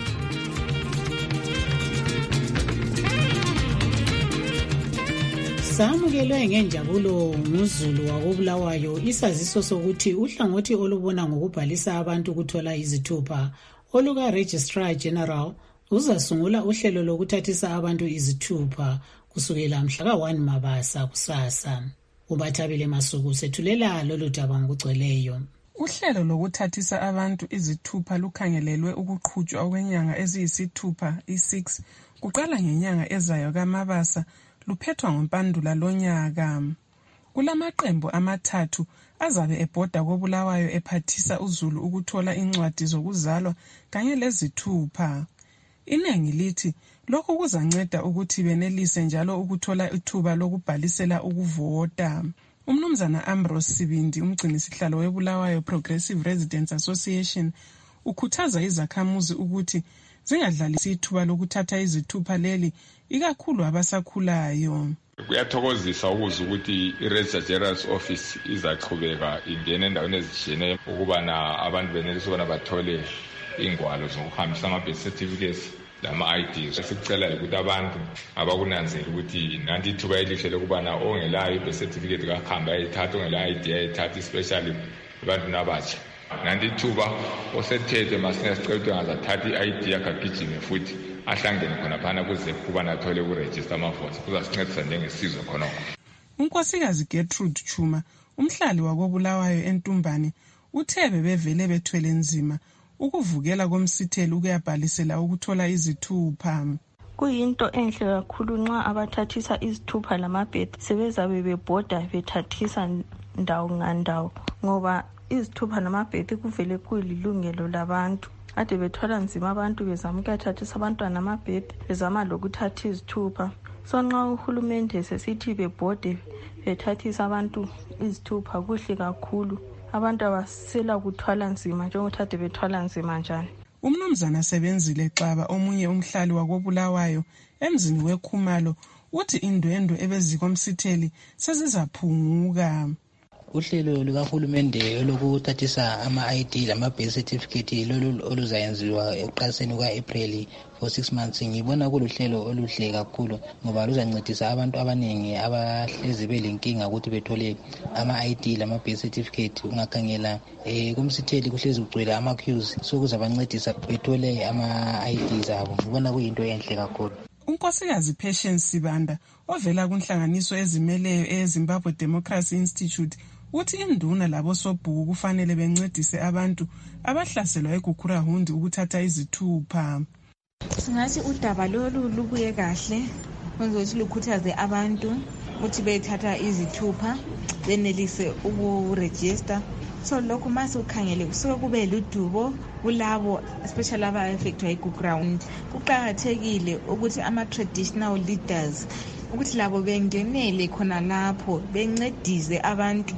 Samukelwe ngenjabulo nguzulu wakobulawayo isaziso sokuthi uhlangothi olubona ngokubhalisa abantu ukuthola izithupha oluka-Registrar General uzasungula uhlelo lokuthathisa abantu izithupha kusukela mhla ka-1 Mabasa kusasa. Ubathabile Masuku sethulela lolu daba ngokugcweleyo. Uhlelo lokuthathisa abantu izithupha lukhangelelwe ukuqhutshwa okwenyanga eziyisithupha i-6 kuqala ngenyanga ezayo kaMabasa luphethwa ngoMpandula lonyaka. Kulamaqembu amathathu azabe ebhoda kobulawayo ephathisa uzulu ukuthola incwadi zokuzalwa kanye lezithupha. Inengi lithi lokhu kuzanceda ukuthi benelise njalo ukuthola ithuba lokubhalisela ukuvota. Umnumzana Ambrose Sibindi, umgcinisihlalo weBulawayo Progressive Residents Association, ukhuthaza izakhamuzi ukuthi zingadlalisi ithuba lokuthatha izithupha leli ikakhulu abasakhulayo. Kuyathokozisa ukuzwa ukuthi i-Register General's Office izaqhubeka ingene endaweni ezishiyeneyo ukubana abantu benelisa ukubana bathole ingwalo zokuhambisa ama-birth certificates lama-IDs. Sicela ukuthi abantu abakunanzela ukuthi nanti ithuba elihle lokubana ongelayo i-birth certificate kahambe ayithatha, ongelayo i-ID ayithatha, especially ebantwini abatsha. Nanti ithuba osethethe masingasicela ukuthi angazathatha i-ID yakhe agijime futhi ahlangene khonaphana kuze kubana athole ukurejista amavoti kuzasincedisa njengesizwe khonokho. Unkosikazi Gertrude Chuma, umhlali wakobulawayo eNtumbane, uthe bevele bethwele nzima ukuvukela komsitheli ukuyabhalisela ukuthola izithupha. Kuyinto enhle kakhulu nxa abathathisa izithupha lamabhethi sebezabe bebhoda bethathisa ndawo ngandawo ngoba izithupha namabhethi kuvele kuyilungelo labantu. Ade bethwala nzima abantu bezama ukuyathathisa abantwana amabhethi bezama lokuthatha izithupha. So nxa uhulumende sesithi bebhode bethathisa abantu izithupha kuhle kakhulu. Abantu abasela kuthwala nzima njengokuthi ade bethwala nzima njani. Umnumzana Sebenzile Xaba, omunye umhlali wakobulawayo emzini weKhumalo, uthi indwendwe ebezikomsitheli sezizaphunguka. uhlelo lukahulumende olokuthathisa ama-ID lama-birth certificate lolu oluzayenziwa ekuqaliseni kuka-April for 6 months ngibona kuluhlelo oluhle kakhulu ngoba luzancedisa abantu abaningi abahlezi belenkinga ukuthi bethole ama-ID lama-birth certificate. Ungakhangela kumsitheli kuhlezi kugcwele ama-queues sokuzabancedisa bethole ama-ID zabo. Ngibona kuyinto enhle kakhulu. uNkosikazi Patience Sibanda ovela kunhlanganiso ezimeleyo eZimbabwe Democracy Institute uthi induna labo sobhuku kufanele bencedise abantu abahlaselwa eGukurahundi ukuthatha izithupha. Singathi udaba lolu lubuye kahle ukuthi lukhuthaze abantu ukuthi bethatha izithupha benelise ukuregister. So lokho mase ukhangele kusuke kube ludubo kulabo especially aba-affectwa yi-Gukurahundi. Kuqakathekile ukuthi ama-traditional leaders ukuthi labo bengenele khona lapho bencedise abantu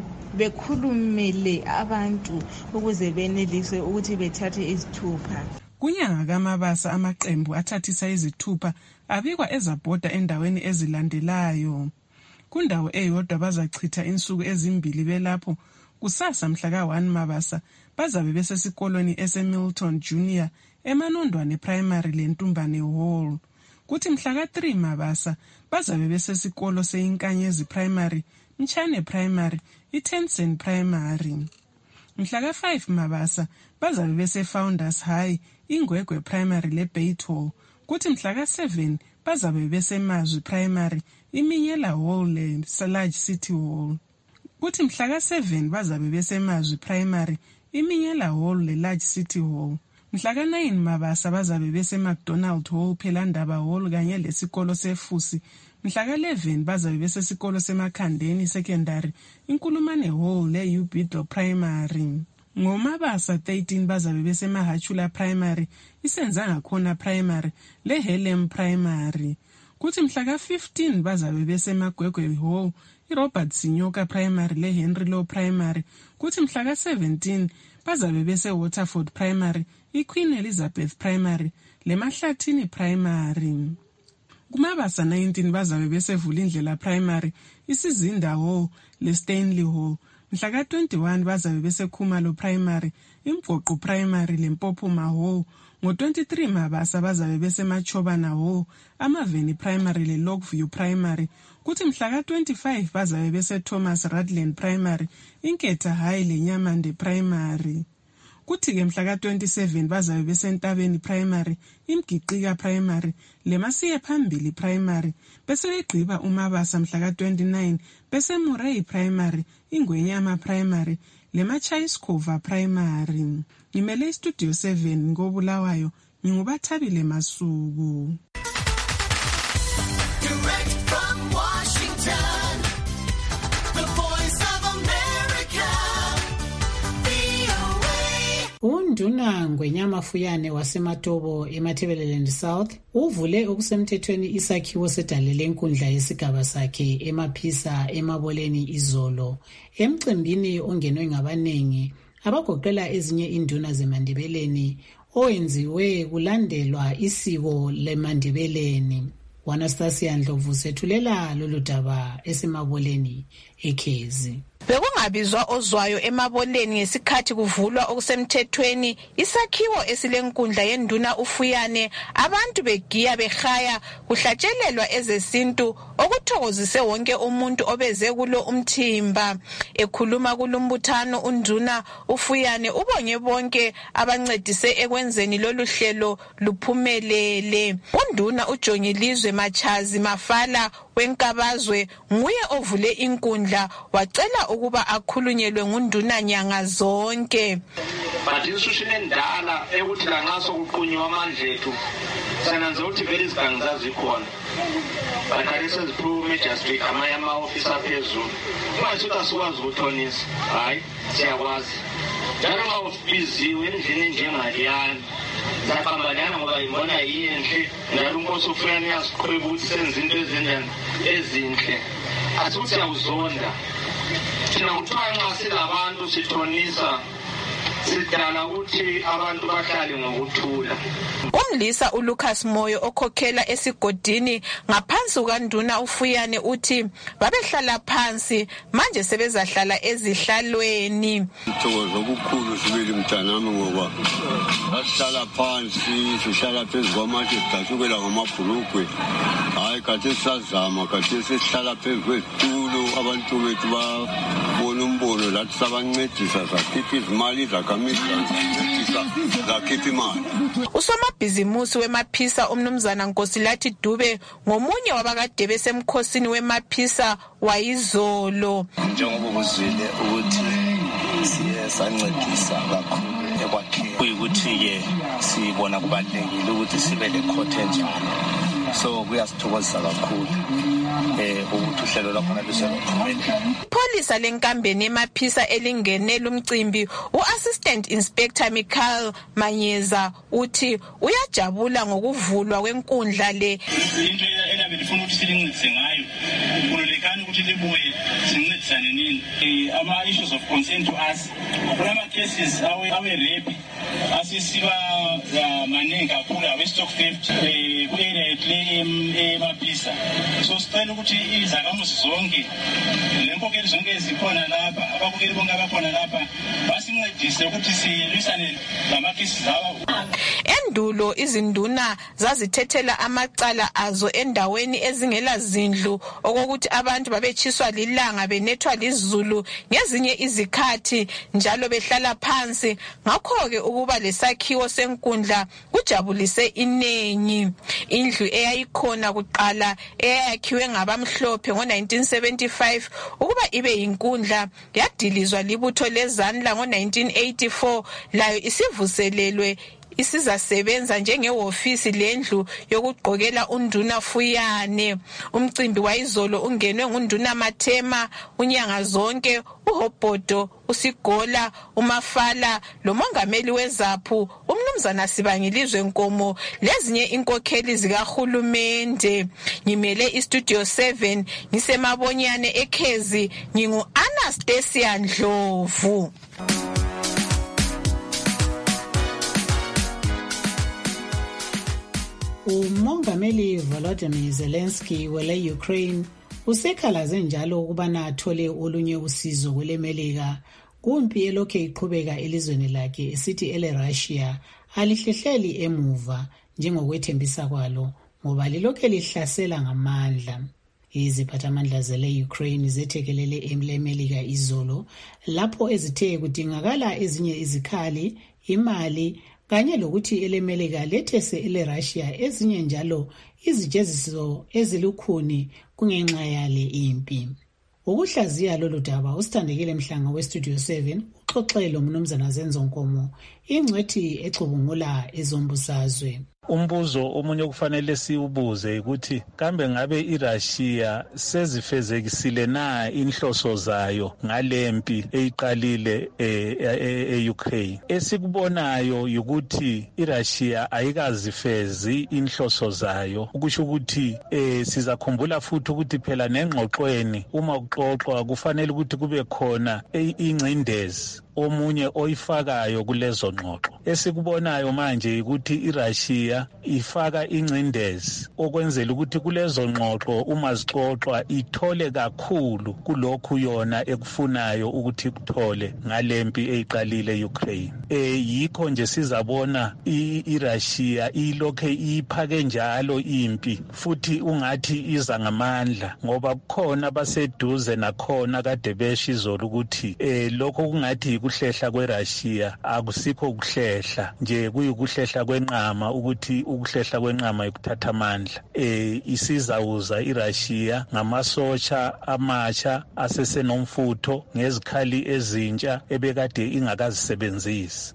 bekhulumele abantu ukuze benelise ukuthi bethathe izithupha. Kunyanga kaMabasa amaqembu athathisa izithupha abikwa ezabhoda endaweni ezilandelayo. Kundawo eyodwa bazachitha insuku ezimbili belapho. Kusasa mhla ka-1 Mabasa bazabe besesikolweni eseMilton Junior eManondwane Primary leNtumbane Hall. Kuthi mhla ka-3 Mabasa bazabe besesikolo seInkanyezi Primary, Mchane Primary, iTenson Primary. Mhla ka-5 Mabasa bazabe beseFounders High, Ingwegwe Primary leBait Hall. Kuthi mhla ka-7 bazabe beseMazwi Primary, iMinyela Hall leSalage City Hall. Kuthi mhla ka-7 bazabe beseMazwi Primary, iMinyela Hall leLarge City Hall. Mhla ka-9 Mabasa bazabe beseMcDonald Hall, Phelandaba Hall kanye lesikolo seFusi. Mhla ka-11 bazabe besesikolo seMakhandeni Secondary, Inkulumane Hall leUbidlo Primary. NgoMabasa 13 bazabe beseMahachula Primary, iSenzangakhona Primary leHelem Primary. Kuthi mhla ka-15 bazabe beseMagwegwe Hall, iRobert Sinyoka Primary leHenry Law Primary. Kuthi mhla ka-17 bazabe beseWaterford Primary, iQueen Elizabeth Primary leMahlathini Primary. KuMabasa 19 bazabe besevulindlela Primary, iSizinda Hall leStanley Hall. Mhla ka-21 bazabe beseKhumalo Primary, iMgoqo Primary leMpophoma Hall. Ngo-23 Mabasa bazabe beseMachobana Hall, Amaveni Primary leLockview Primary. Kuthi mhla ka-25 bazabe beseThomas Radland Primary, Inketha High leNyamande Primary. Kuthi-ke mhla ka-27 bazabe beseNtabeni Primary, iMgiqika Primary leMasiye Phambili Primary. Bese begqiba uMabasa mhla ka-29 beseMurray Primary, iNgwenyama Primary leMachayiskhova Primary. Ngimele iStudio 7 ngoBulawayo, nginguBathabile Masuku. Direct from Washington, the Voice of America, VOA. Unduna Ngwenyama Fuyane waseMatobo eMatabeleland South uvule okusemthethweni isakhiwo sedale lenkundla yesigaba sakhe eMaphisa eMaboleni izolo emcimbini ongenwe ngabanengi abagoqela ezinye induna zeMandebeleni owenziwe kulandelwa isiko leMandebeleni. Anastasia Ndlovu sethulela lolu daba eseMaboleni eKhezi. Bekungabizwa ozwayo eMaboleni ngesikhathi kuvulwa okusemthethweni isakhiwo esilenkundla yenduna uFuyane, abantu begiya behaya kuhlatshelelwa ezesintu okuthokozise wonke umuntu obeze kulo umthimba. Ekhuluma kulumbuthano unduna uFuyane ubonge bonke abancedise ekwenzeni lolu hlelo luphumelele. Unduna uJongilizwe Machazi Mafala weNkabazwe nguye ovule inkundla wacela ukuba akhulunyelwe ngunduna nyanga zonke. Bathi isushini endala ekuthi lanxa sokuqunywa amandla ethu sananze ukuthi vele izigangi zazikhona. Bakhalisa ziphume Majestic amanye ama-ofisi aphezulu. Ungasuthi asikwazi ukuthonisa. Hayi, siyakwazi. Njalo nxa ubiziwe endlini enjengaliyana saqambalana ngoba imbona yinhle njalo uNkosi uFuyane uyasiqhweba ukuthi senze into ezinhle. Asuthi siyawuzonda. Thina kuthiwa nxa silabantu sithonisa sidala ukuthi abantu bahlale ngokuthula. Umlisa uLucas Moyo okhokhela esigodini ngaphansi kukaNduna uFuyane uthi babehlala phansi manje sebezahlala ezihlalweni. Ithokozo okukhulu sibili mntanami ngoba basihlala phansi sihlala phezu kwamatshe sidatsukela ngamabhulukwe. Hayi kade sisazama kade sesihlala phezu kwezitulo abantu bethu babona umbono lathi sabancedisa sakhipha izimali zakamisa zakhipha imali. Usomabhizimusi wemaphisa umnumzana Nkosilathi Dube ngomunye wabakade besemkhosini wemaphisa wayizolo. Njengoba kuzwile ukuthi siye sancedisa kakhulu ekwakheni kuyikuthi-ke sibona kubalulekile ukuthi sibe le-court enjalo, so kuyasithokozisa kakhulu ukuthi uhlelo lwakhona luselophumelela. Ipholisa lenkambeni emaphisa elingenela umcimbi u-Assistant Inspector Michael Manyeza uthi uyajabula ngokuvulwa kwenkundla le. Into elabe lifuna ukuthi silincedise ngayo ukhululekani ukuthi libuye sincedisane nini ama-issues of concern to us kulama-cases awe-rape asesiba maningi kakhulu awe-stock theft kule emaphisa. So sicela ukuthi izakhamuzi zonke lenkokheli zonke ezikhona lapha abakhokeli bonke abakhona lapha basincedise ukuthi silwisane lama-cases awa. Endulo izinduna zazithethela amacala azo endaweni ezingela zindlu okokuthi abantu babechiswa lilanga benethwa lizulu ngezinye izikhathi njalo behlala phansi. Ngakho-ke ukuba lesakhiwo senkundla kujabulise inengi. Indlu eyayikhona kuqala eyakhiwe ngabamhlophe ngo-1975 ukuba ibe yinkundla yadilizwa libutho lezandla ngo-1984 layo isivuselelwe isizasebenza njengehofisi lendlu yokugqokela uNduna Fuyane. Umcimbi wayizolo ungenwe nguNduna Mathema unyanga zonke, uHobhodo, uSigola, uMafala lomongameli weZaphu umnumzana Sibangilizwe Nkomo lezinye inkokheli zikahulumende. Ngimele iStudio 7 ngisemabonyane eKhezi ngingu-Anastasia Ndlovu. Umongameli Volodymyr Zelensky wele Ukraine usekhalaze njalo ukubana athole olunye usizo kule Melika kumpi elokhe iqhubeka elizweni lakhe esithi ele Russia alihlehleli emuva njengokwethembisa kwalo ngoba lilokhe lihlasela ngamandla. Iziphathamandla zele Ukraine zethekelele eMelika izolo lapho ezithe kudingakala ezinye izikhali, imali kanye lokuthi elemelika lethese ele Russia ezinye njalo izijeziso ezilukhuni kungenxa yale impi. Ukuhlaziya lolu daba usithandekile Mhlanga weStudio 7 uxoxelo umnumzana Zenzo Nkomo ingcwethi ecubungula ezombusazwe. Umbuzo omunye okufanele siubuze ukuthi kambe ngabe iRussia sezifezekisile na inhloso zayo ngalempi eyiqalile eUkraine. Esikubonayo ukuthi iRussia ayikazifezi inhloso zayo, ukusho ukuthi sizakhumbula futhi ukuthi phela nengxoxweni uma kuxoxwa kufanele ukuthi kube khona ingcindezi omunye oyifakayo kulezo ngxoxo. Esikubonayo manje ukuthi iRussia ifaka ingcindezi okwenzela ukuthi kulezo ngxoxo uma zixoxwa ithole kakhulu kulokhu yona ekufunayo ukuthi kuthole ngalempi eyiqalile eUkraine. Yikho nje sizabona iRussia ilokhe iphake njalo impi futhi ungathi iza ngamandla ngoba kukhona baseduze nakhona kade besho izolo ukuthi lokho kungathi ukuhlehla kweRussia akusikho ukuhlehla nje kuyikuhlehla kwenqama ukuthi ukuhlehla kwenqama yokuthatha amandla. Isizawuza iRussia ngamasotsha amatsha asesenomfutho ngezikhali ezintsha ebekade ingakazisebenzisi.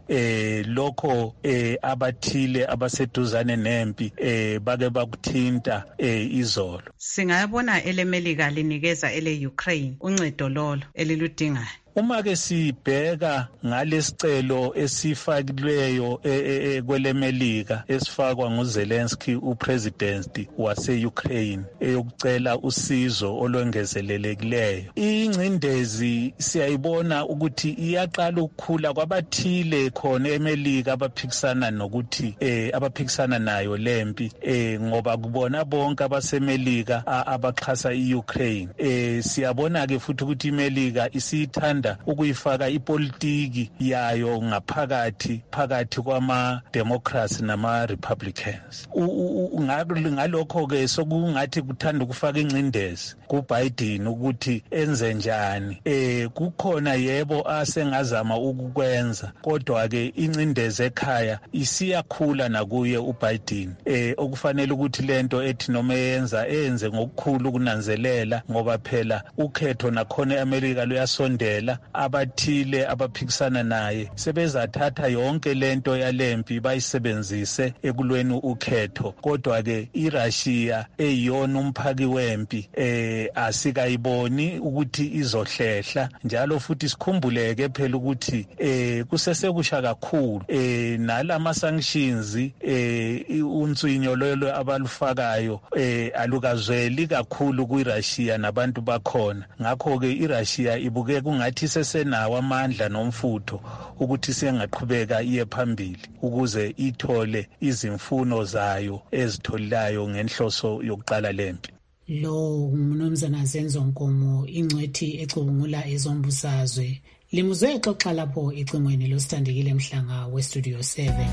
Lokho abathile abaseduzane nempi bake bakuthinta izolo. Singayabona elemelika linikeza ele Ukraine uncedo lolo eliludingayo. Uma ke sibheka ngalesicelo esifakileyo kwelemelika esifakwa nguZelensky upresident wase-Ukraine eyokucela usizo olwengezelelekileyo, ingcindezi siyayibona ukuthi iyaqala ukukhula kwabathile khona emelika abaphikisana nokuthi abaphikisana nayo lempi ngoba kubona bonke abasemelika abaxhasa i-Ukraine. Siyabona ke futhi ukuthi imelika isithanda ukuyifaka ipolitiki yayo phakathi kwama-democrats nama-republicans. Ngalokho ke sokungathi kuthanda ukufaka ingcindezi kuBiden ukuthi enze njani. Kukhona yebo asengazama ukukwenza, kodwa ke ingcindezi ekhaya isiyakhula nakuye uBiden. Okufanele ukuthi lento ethi noma enze ngokukhulu kunanzelela, ngoba phela ukhetho nakhona eAmerika luyasondela. Abathile abaphikisana naye sebezathatha yonke lento yalempi bayisebenzise ekulweni ukhetho, kodwa ke iRussia eyiyona umphaki wempi asikayiboni ukuthi izohlehla. Njalo futhi sikhumbuleke phela ukuthi kusesekusha kakhulu nalama sanctions unswinyo lolo abalufakayo alukazweli kakhulu kuRussia nabantu bakhona. Ngakho ke iRussia ibuke kungathi sesenawo amandla nomfutho ukuthi sengaqhubeka iye phambili ukuze ithole izimfuno zayo ezitholelayo ngenhloso yokuqala lempi. Lo umnumzana Zenzo Nkomo, ingcwethi ecubungula ezombusazwe, limuzwe exoxa lapho ecingweni losithandekile Mhlanga weStudio 7.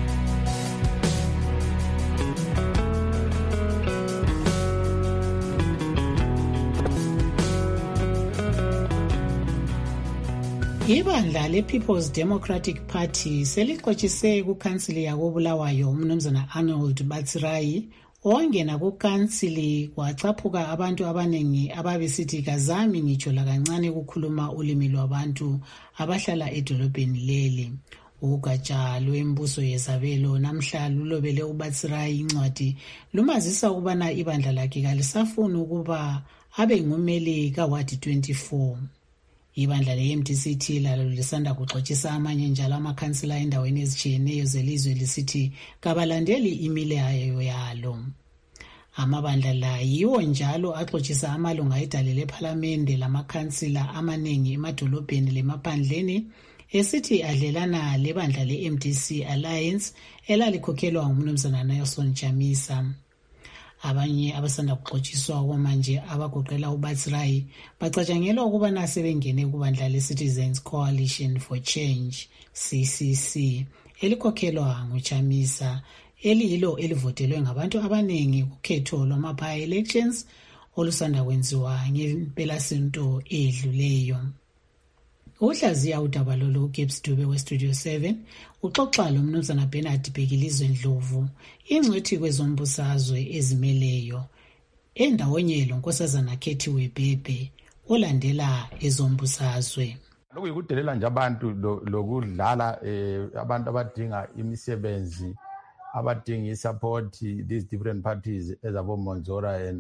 Ibandla le-People's Democratic Party selixotshiswe kukhansili yakoBulawayo umnumzana Arnold Batsirai, owangena kukhansili kwacaphuka abantu abanengi ababesithi kazami ngitsho lakancane ukukhuluma ulimi lwabantu abahlala edolobheni leli. Ugatsha lwembuso yezabelo namhla lulobele uBatsirai incwadi lumazisa ukubana ibandla lakhe kalisafuni ukuba abe ngumeli kaWadi 24. Ibandla le-MDC lalo lisanda kuxotsisa amanye njalo amakhansila endaweni ezitshiyeneyo zelizwe lisithi kabalandeli imilayo yalo. Amabandla la yiwo njalo axotsisa amalunga edale lephalamende lamakhansila amaningi emadolobheni lemaphandleni esithi adlelana lebandla le-MDC Alliance elalikhokhelwa ngumnumzana Nelson Chamisa. Abanye abasanda kuxotshiswa kwamanje abagoqela uBatsirai bacatshangelwa ukuba nasebengene kubandla le-Citizens Coalition for Change CCC elikhokhelwa nguChamisa, eliyilo elivotelwe ngabantu abaningi kukhetho lwamapha elections olusanda kwenziwa ngempelasonto edluleyo. Uhlaziya udaba lolu uGibbs Dube weStudio 7 uxoxa lomnumzana Bernard Bhekilizwe Ndlovu, ingcwethi kwezombusazwe ezimeleyo, endawonye lonkosazana Khethiwe Bhebhe olandela ezombusazwe. Lokuyikudelela nje abantu lokudlala abantu abadinga imisebenzi, abadinga isupport these different parties ezabo Monzora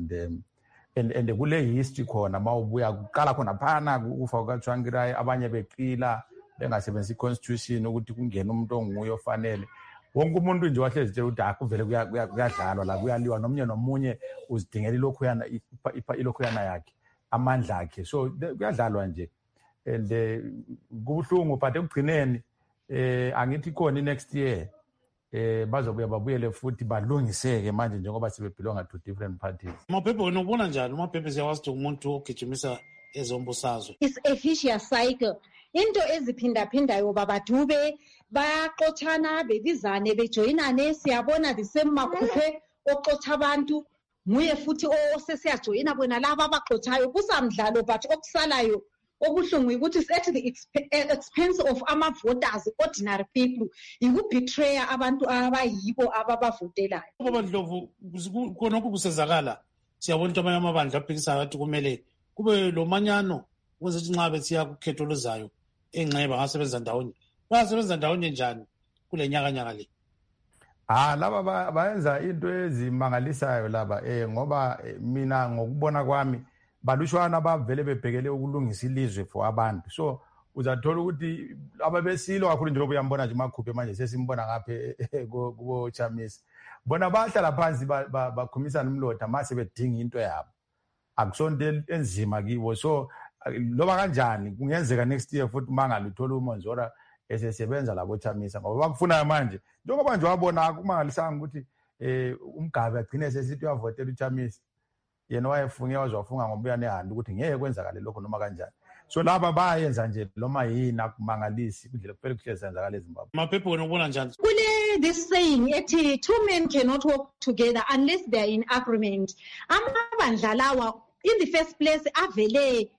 and kule history khona mawubuya kuqala khona phana ukufa kukaTsvangirai abanye beqila bengasebenzisi constitution ukuthi kungena umuntu onguye ofanele. Wonke umuntu nje wahlezi nje ukuthi akuvele kuyadlalwa la kuyaliwa nomunye uzidingela ilokhuyana ilokhuyana yakhe amandla akhe, so kuyadlalwa nje and kubuhlungu but ekugcineni angithi khona next year bazobuya babuyele futhi balungiseke manje njengoba sebebelonga to different parties. Maphephe wena ubona njani maphephe siyawazi umuntu ogijimisa ezombusazwe? It's a vicious cycle. Into eziphindaphindayo babadube baxothana bebizane bejoyinane, siyabona the same makhuphe oxotha abantu nguye futhi osesiyajoyina bona laba abaxothayo kusamdlalo, but okusalayo obuhlungu ukuthi it's at the expense of ama-voters, ordinary people, yikubetreya abantu abayibo ababavotelayo. Ndlovu, khonokho kusezakala siyabona ukuthi amanye amabandla aphikisayo athi kumele kube lo manyano ukuze ukuthi nxa besiya kukhetho oluzayo enxeba ngasebenza ndawonye. Bayasebenza ndawonye njani kule nyakanyaka le? Laba bayenza into ezimangalisayo laba ngoba mina ngokubona kwami balushwana bavele bebhekele ukulungisa ilizwe for abantu. So uzathola ukuthi ababesilo kakhulu njengoba uyambona nje Makhuphe manje sesimbona ngapha kubo Chamisa bona bahlala phansi bakhumisana umlotha mase bedinga into yabo akusonto enzima kibo so loba kanjani kungenzeka next year futhi mangala uthola uMonzora esesebenza labo Chamisa ngoba bakufuna manje njengoba nje wabona akumangalisanga ukuthi umgabe agcine sesithi uyavotela uChamisa yena wayefunga wazofunga ngoba uyanehanda ukuthi ngeke kwenzakale lokho noma kanjani so laba bayenza nje noma yini akumangalisi kudlela kuphela kuhlezenzakala eZimbabwe Maphephe wena ubona njani kule this saying ethi two men cannot work together unless they are in agreement amabandla lawa in the first place avele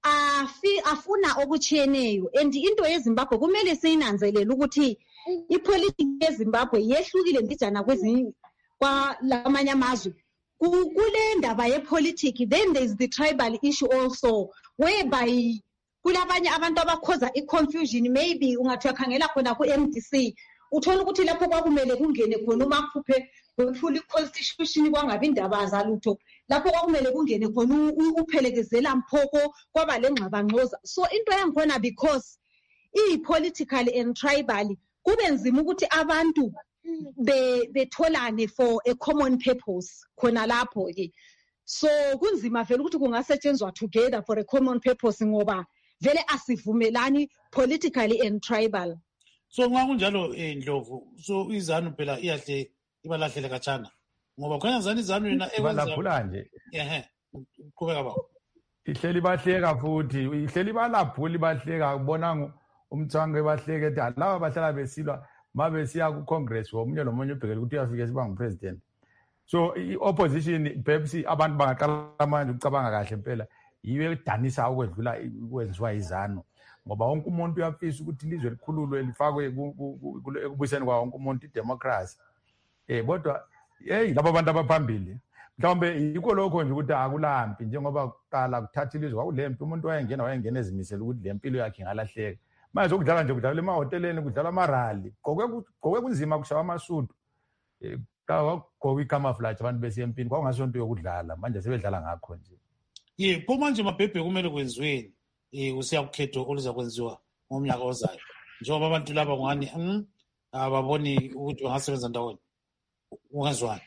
afuna okutshiyeneyo and into yeZimbabwe kumele siyinanzelele ukuthi ipolitiki yeZimbabwe yehlukile mbijana kwezinye kwalamanye amazwe kule ndaba yepolitiki then there is the tribal issue also whereby kulabanye abantu abakhoza iconfusion maybe ungathi uyakhangela khona ku-MDC uthola ukuthi lapho kwakumele kungene khona uMakhuphe wephula iconstitution kwangabi indaba zalutho lapho kwakumele kungene khona uphelekezela Mphoko kwaba lengxabangxoza so into yangikhona because i-political and tribal kube nzima ukuthi abantu betholane for a common purpose khona lapho ke so kunzima vele ukuthi kungasetshenzwa together for a common purpose ngoba vele asivumelani politically and tribal so ngakunjalo Ndlovu so izanu phela iyahle ibalahlele kachana ngoba khona zani izanu yena ekwenza nje qhubeka baba ihleli bahleka futhi ihleli balaphuli bahleka ubona umthango ebahleke ethi laba bahlala besilwa mabe siya ku Congress womunye lomunye ubhekela ukuthi uyafika siba ngupresident so i-opposition Pepsi abantu bangaqala manje ucabanga kahle impela yiwe edanisa ukwedlula kwenziwa izanu ngoba wonke umuntu uyafisa ukuthi ilizwe likhululwe lifakwe ekubuseni kwa wonke umuntu idemocracy kodwa laba bantu abaphambili mhlawumbe yikho lokho nje ukuthi akulampi njengoba kuqala kuthatha ilizwe kwakulempi umuntu wayengena ezimisela ukuthi le mpilo yakhe ingalahleka manje ukudlala nje kudlala emahoteleni kudlala amarali gqoke kunzima kushaya amasudu kwagqoka icamouflage abantu besempini kwakungasonto yokudlala manje sebedlala ngakho nje pho manje Maphephe kumele kwenziweni usiya ukhetho oluza kwenziwa ngomnyaka ozayo njengoba abantu laba ngani ababoni ukuthi bangasebenza ndawonye ungazwani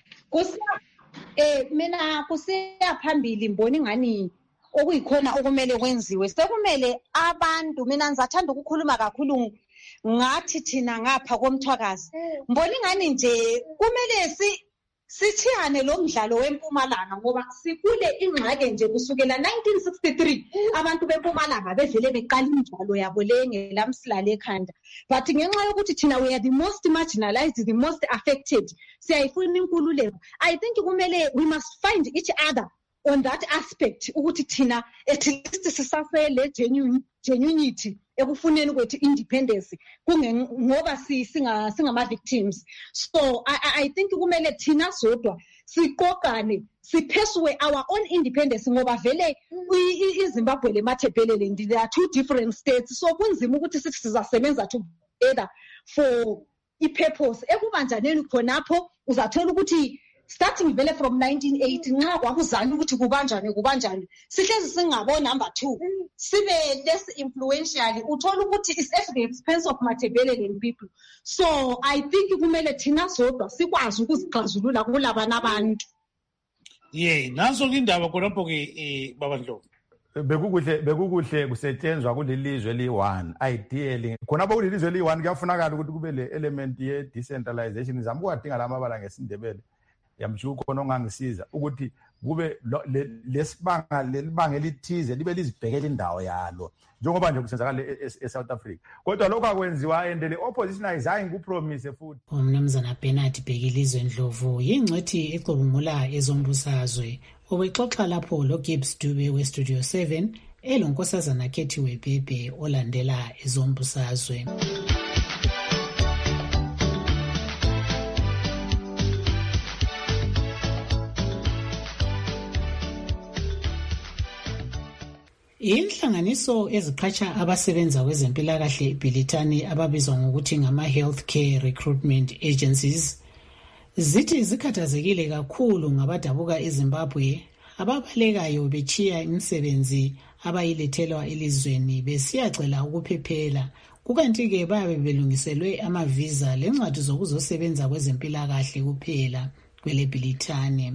mina kusiya phambili mboni ngani okuyikhona okumele kwenziwe sekumele abantu mina ngizathanda ukukhuluma kakhulu ngathi thina ngapha komthwakazi mboni ngani nje kumele sithiyane lo mdlalo weMpumalanga ngoba sikule ingxake nje kusukela 1963 abantu beMpumalanga bevele beqala imidlalo yabo lengelamsilale ekhanda but ngenxa yokuthi thina we are the most marginalized the most affected siyayifuna inkululeko I think kumele we must find each other on that aspect ukuthi thina at least sisasele genuinity ekufuneni kwethu independence ngoba singama victims so I think kumele thina sodwa siqokane sipheswe our own independence ngoba vele iZimbabwe lemathebhelele there are two different states so kunzima ukuthi sithi sizasebenza together for i-purpose ekubanjaneni khonapho uzathola ukuthi starting vele from 1980 nxa kwakuzana ukuthi kubanjani sihlezi singabo number 2 sibe less influential uthola ukuthi is at the expense of Mathebhelele people so I think kumele thina sodwa sikwazi ukuzixazulula kulabana abantu naso indaba khonapho ke baba Ndlovu bekukuhle kusetshenzwa kulelizwe li1 ideally khona kulelizwe li1 kuyafunakala ukuthi kube le element ye decentralization izama ukwadinga lamabala ngesindebele yamsho khona ongangisiza ukuthi kube lesibanga elithize libe lizibhekela indawo yalo njengoba nje kusenzakala eSouth Africa kodwa lokho akwenziwa endele opposition ayizange kupromise futhi umnumzana Bernard Bhekilizwe Ndlovu yingcwethi ecubungula ezombusazwe obexoxa lapho lo Gibbs Dube we Studio 7 elonkosazana Khethiwe Bhebhe olandela ezombusazwe. Inhlanganiso eziqhatsha abasebenza kwezempilakahle eBhilitani ababizwa ngokuthi ngama Healthcare Recruitment Agencies zithi zikhathazekile kakhulu ngabadabuka eZimbabwe ababalekayo bechiya imisebenzi abayilethelwa elizweni besiyacela ukuphephela, kukanti-ke babe belungiselwe amavisa lencwadi zokuzosebenza kwezempilakahle kuphela kweleBhilithane.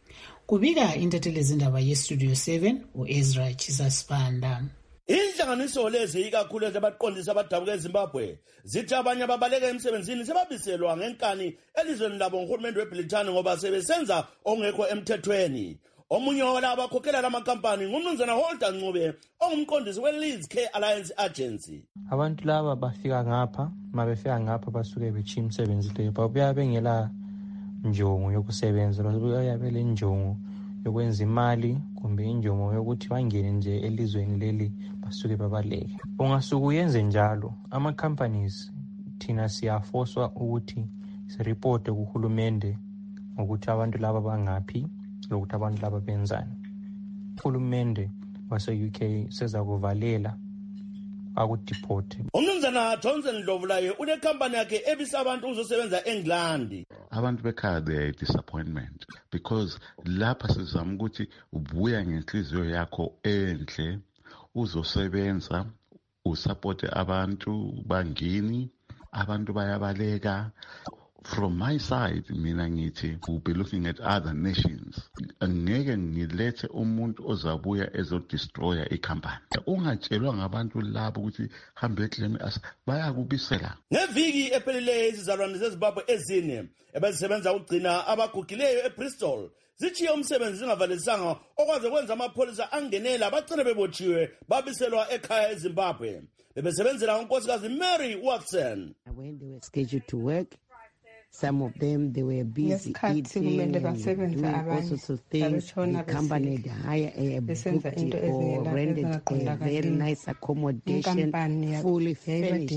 Kubika intethelezindaba yeStudio 7 u-Ezra Chisasibanda. Inhlanganiso lezi ikakhulu ezabaqondisi abadabuka eZimbabwe zithi abanye ababaleka emsebenzini sebabiselwa ngenkani elizweni labo nguhulumende weBhilithane ngoba sebesenza ongekho emthethweni. Omunye walabo abakhokhela lamakampani ngumnumzana Holder Ncube ongumqondisi we-Leeds Care Alliance Agency. Abantu laba bafika ngapha, mabefika ngapha basuke bechiya imisebenzi leyo, babuya bengela njongo yokusebenza, babuya bele njongo yokwenza imali kumbe injongo yokuthi bangene nje elizweni leli basuke babaleke. Ungasuke uyenze njalo, ama-companies thina siyafoswa ukuthi siripote kuhulumende ukuthi abantu laba bangaphi lokuthi abantu laba benzani. Uhulumende wase-UK seza kuvalela akudeporte. Umnumzana Johnson Ndlovu laye unekhampani yakhe ebisa abantu uzosebenza eNgilandi. Abantu bekhaya they are disappointment because lapha sizama ukuthi ubuya ngenhliziyo yakho enhle uzosebenza usupport abantu bangini, abantu bayabaleka. From my side, mina ngithi we'll be looking at other nations. Angeke ngilethe umuntu ozabuya ezodestroya icompany. Ungatshelwa ngabantu labo ukuthi hambe claim us bayakubisela. Ngeviki ephelileyo izizalwane zeZimbabwe ezine ebezisebenza ukugcina abagugileyo eBristol zichiye umsebenzi zingavalisanga okwaze kwenza amapholisa angenela bagcine bebotshiwe babiselwa ekhaya eZimbabwe. Bebesebenzela unkosikazi Mary Watson. When they were scheduled to work, some of them, they were busy eating and doing all sorts of things. The company had hired booked or rented a very nice accommodation, fully furnished,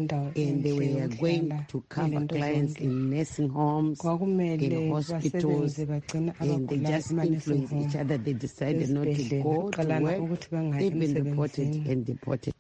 and they were going to cover clients in nursing homes, in hospitals, and they just influenced each other. They decided not to go to work. They've been reported and deported.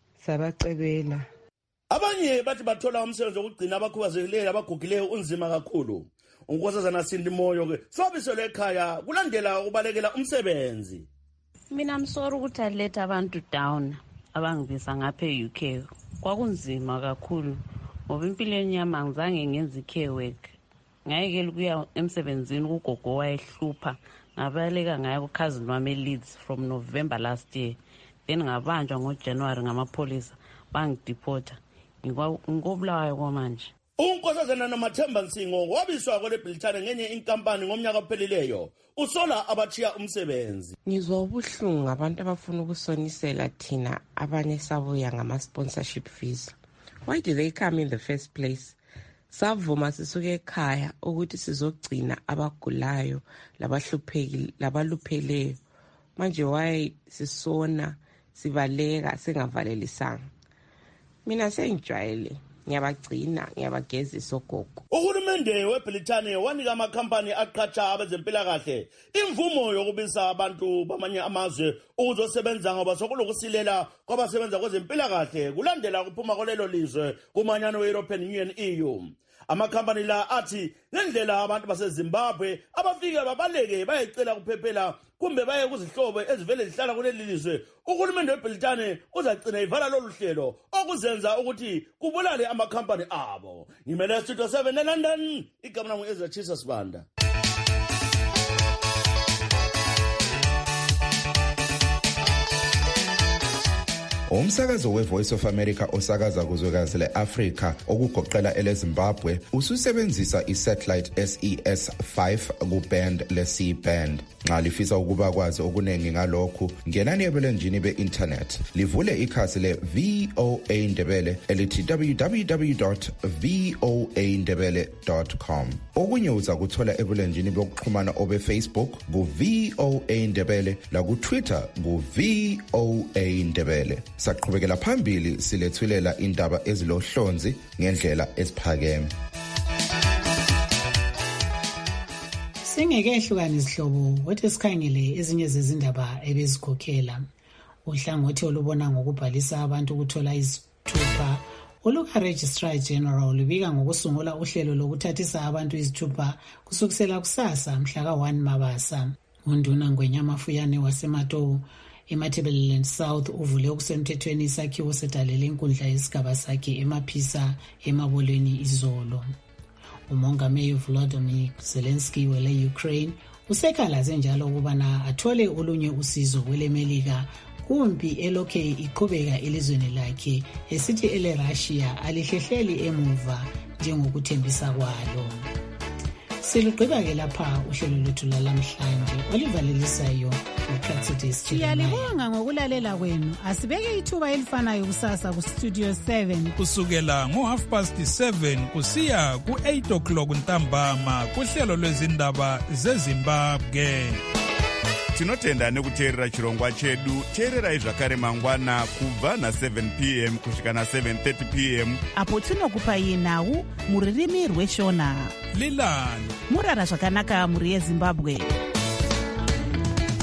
Abanye bathi bathola umsebenzi wokugcina abakhubazekileyo abagugileyo unzima kakhulu. Unkosazana Sindi Moyo ke sobiselwe ekhaya kulandela ukubalekela umsebenzi. Mina msoro ukuthi aletha abantu down abangibisa ngapha eUK. Kwakunzima kakhulu ngoba impilo yenyama angizange ngenze care work. Ngayekela ukuya emsebenzini kugogo wayehlupha ngabaleka ngayo cousin wami eLeeds from November last year. Then ngabanjwa ngoJanuary ngamapolisa bangideporta. Ngobulawayo kwamanje. Unkosazana Namathemba Nsingo wabiswa kweleBhilithane ngenye inkampani ngomnyaka ophelileyo usola abachiya umsebenzi. Ngizwa ubuhlungu ngabantu abafuna ukusonisela thina abanye sabuya ngama-sponsorship fees. Why did they come in the first place? Savuma sisuke ekhaya ukuthi sizogcina abagulayo labalupheleyo. Manje why sisona sibaleka singavalelisanga? Mina sengijwayele ngiyabagcina ngiyabagezisa ogogo. Uhulumende weBhilithane wanika amakhampani aqhatsha abezempilakahle imvumo yokubisa abantu bamanye amazwe ukuzosebenza ngoba sokulokusilela kwabasebenza kwezempilakahle kulandela ukuphuma kolelo lizwe kumanyano we-European Union EU. Amakhampani la athi ngendlela abantu baseZimbabwe abafike babaleke bayecela kuphephela kumbe baye kuzihlobo ezivele zihlala kuleli lizwe, uhulumende weBhilithane uzagcina ivala lolu hlelo okuzenza ukuthi kubulale amakhampani abo. Ngimele Studio 7 eLondon, igama lami Ezra Chisasibanda. Umsakazo weVoice of America osakaza kuzwekazi leAfrika okugoqela eleZimbabwe ususebenzisa isatellite SES5 kuband leC-band. Nxa lifisa ukuba kwazi okunengi ngalokhu, ngenani ebulenjini be-internet livule ikhasi le-VOA Ndebele elithi www.voandebele.com. Okunye uza kuthola ebulenjini bokuxhumana obe-Facebook ku-VOA Ndebele laku-Twitter ku-VOA Ndebele. Saqhubekela phambili silethulela indaba ezilohlonzi ngendlela eziphakeme. Singekehluka izihlobo kodwa sikhangele ezinye zezindaba ebezikhokhela. Uhlangothi olubona ngokubhalisa abantu ukuthola izithupha oluka-Registrar General lubika ngokusungula uhlelo lokuthathisa abantu izithupha kusukisela kusasa mhla ka-1 Mabasa. unduna ngwenyamafuyane wasemato eMatabeleland South uvule okusemthethweni isakhiwo sedalela inkundla yesigaba sakhe emaphisa emabolweni izolo. Umongameli Volodymyr Zelensky wele Ukraine usekhalaze njalo ukubana athole olunye usizo kwelemelika kumbi elokhe iqhubeka elizweni lakhe esithi ele Russia alihlehleli emuva njengokuthembisa kwalo. Silugqiba-ke lapha uhlelo lwethu lalamhlanje olivalelisayo uClatidis. Siyalibonga ngokulalela kwenu. Asibeke ithuba elifanayo kusasa kustudio 7 kusukela ngo7:30 kusiya ku8 o'clock ntambama kuhlelo lwezindaba zeZimbabwe. Tinotenda nekuteerera chirongwa chedu. Teererai zvakare mangwana kubva na7 p.m. kusvika na7:30 p.m. apo tinokupai nhau muririmi rweshona. Lilani murara zvakanaka muri yeZimbabwe.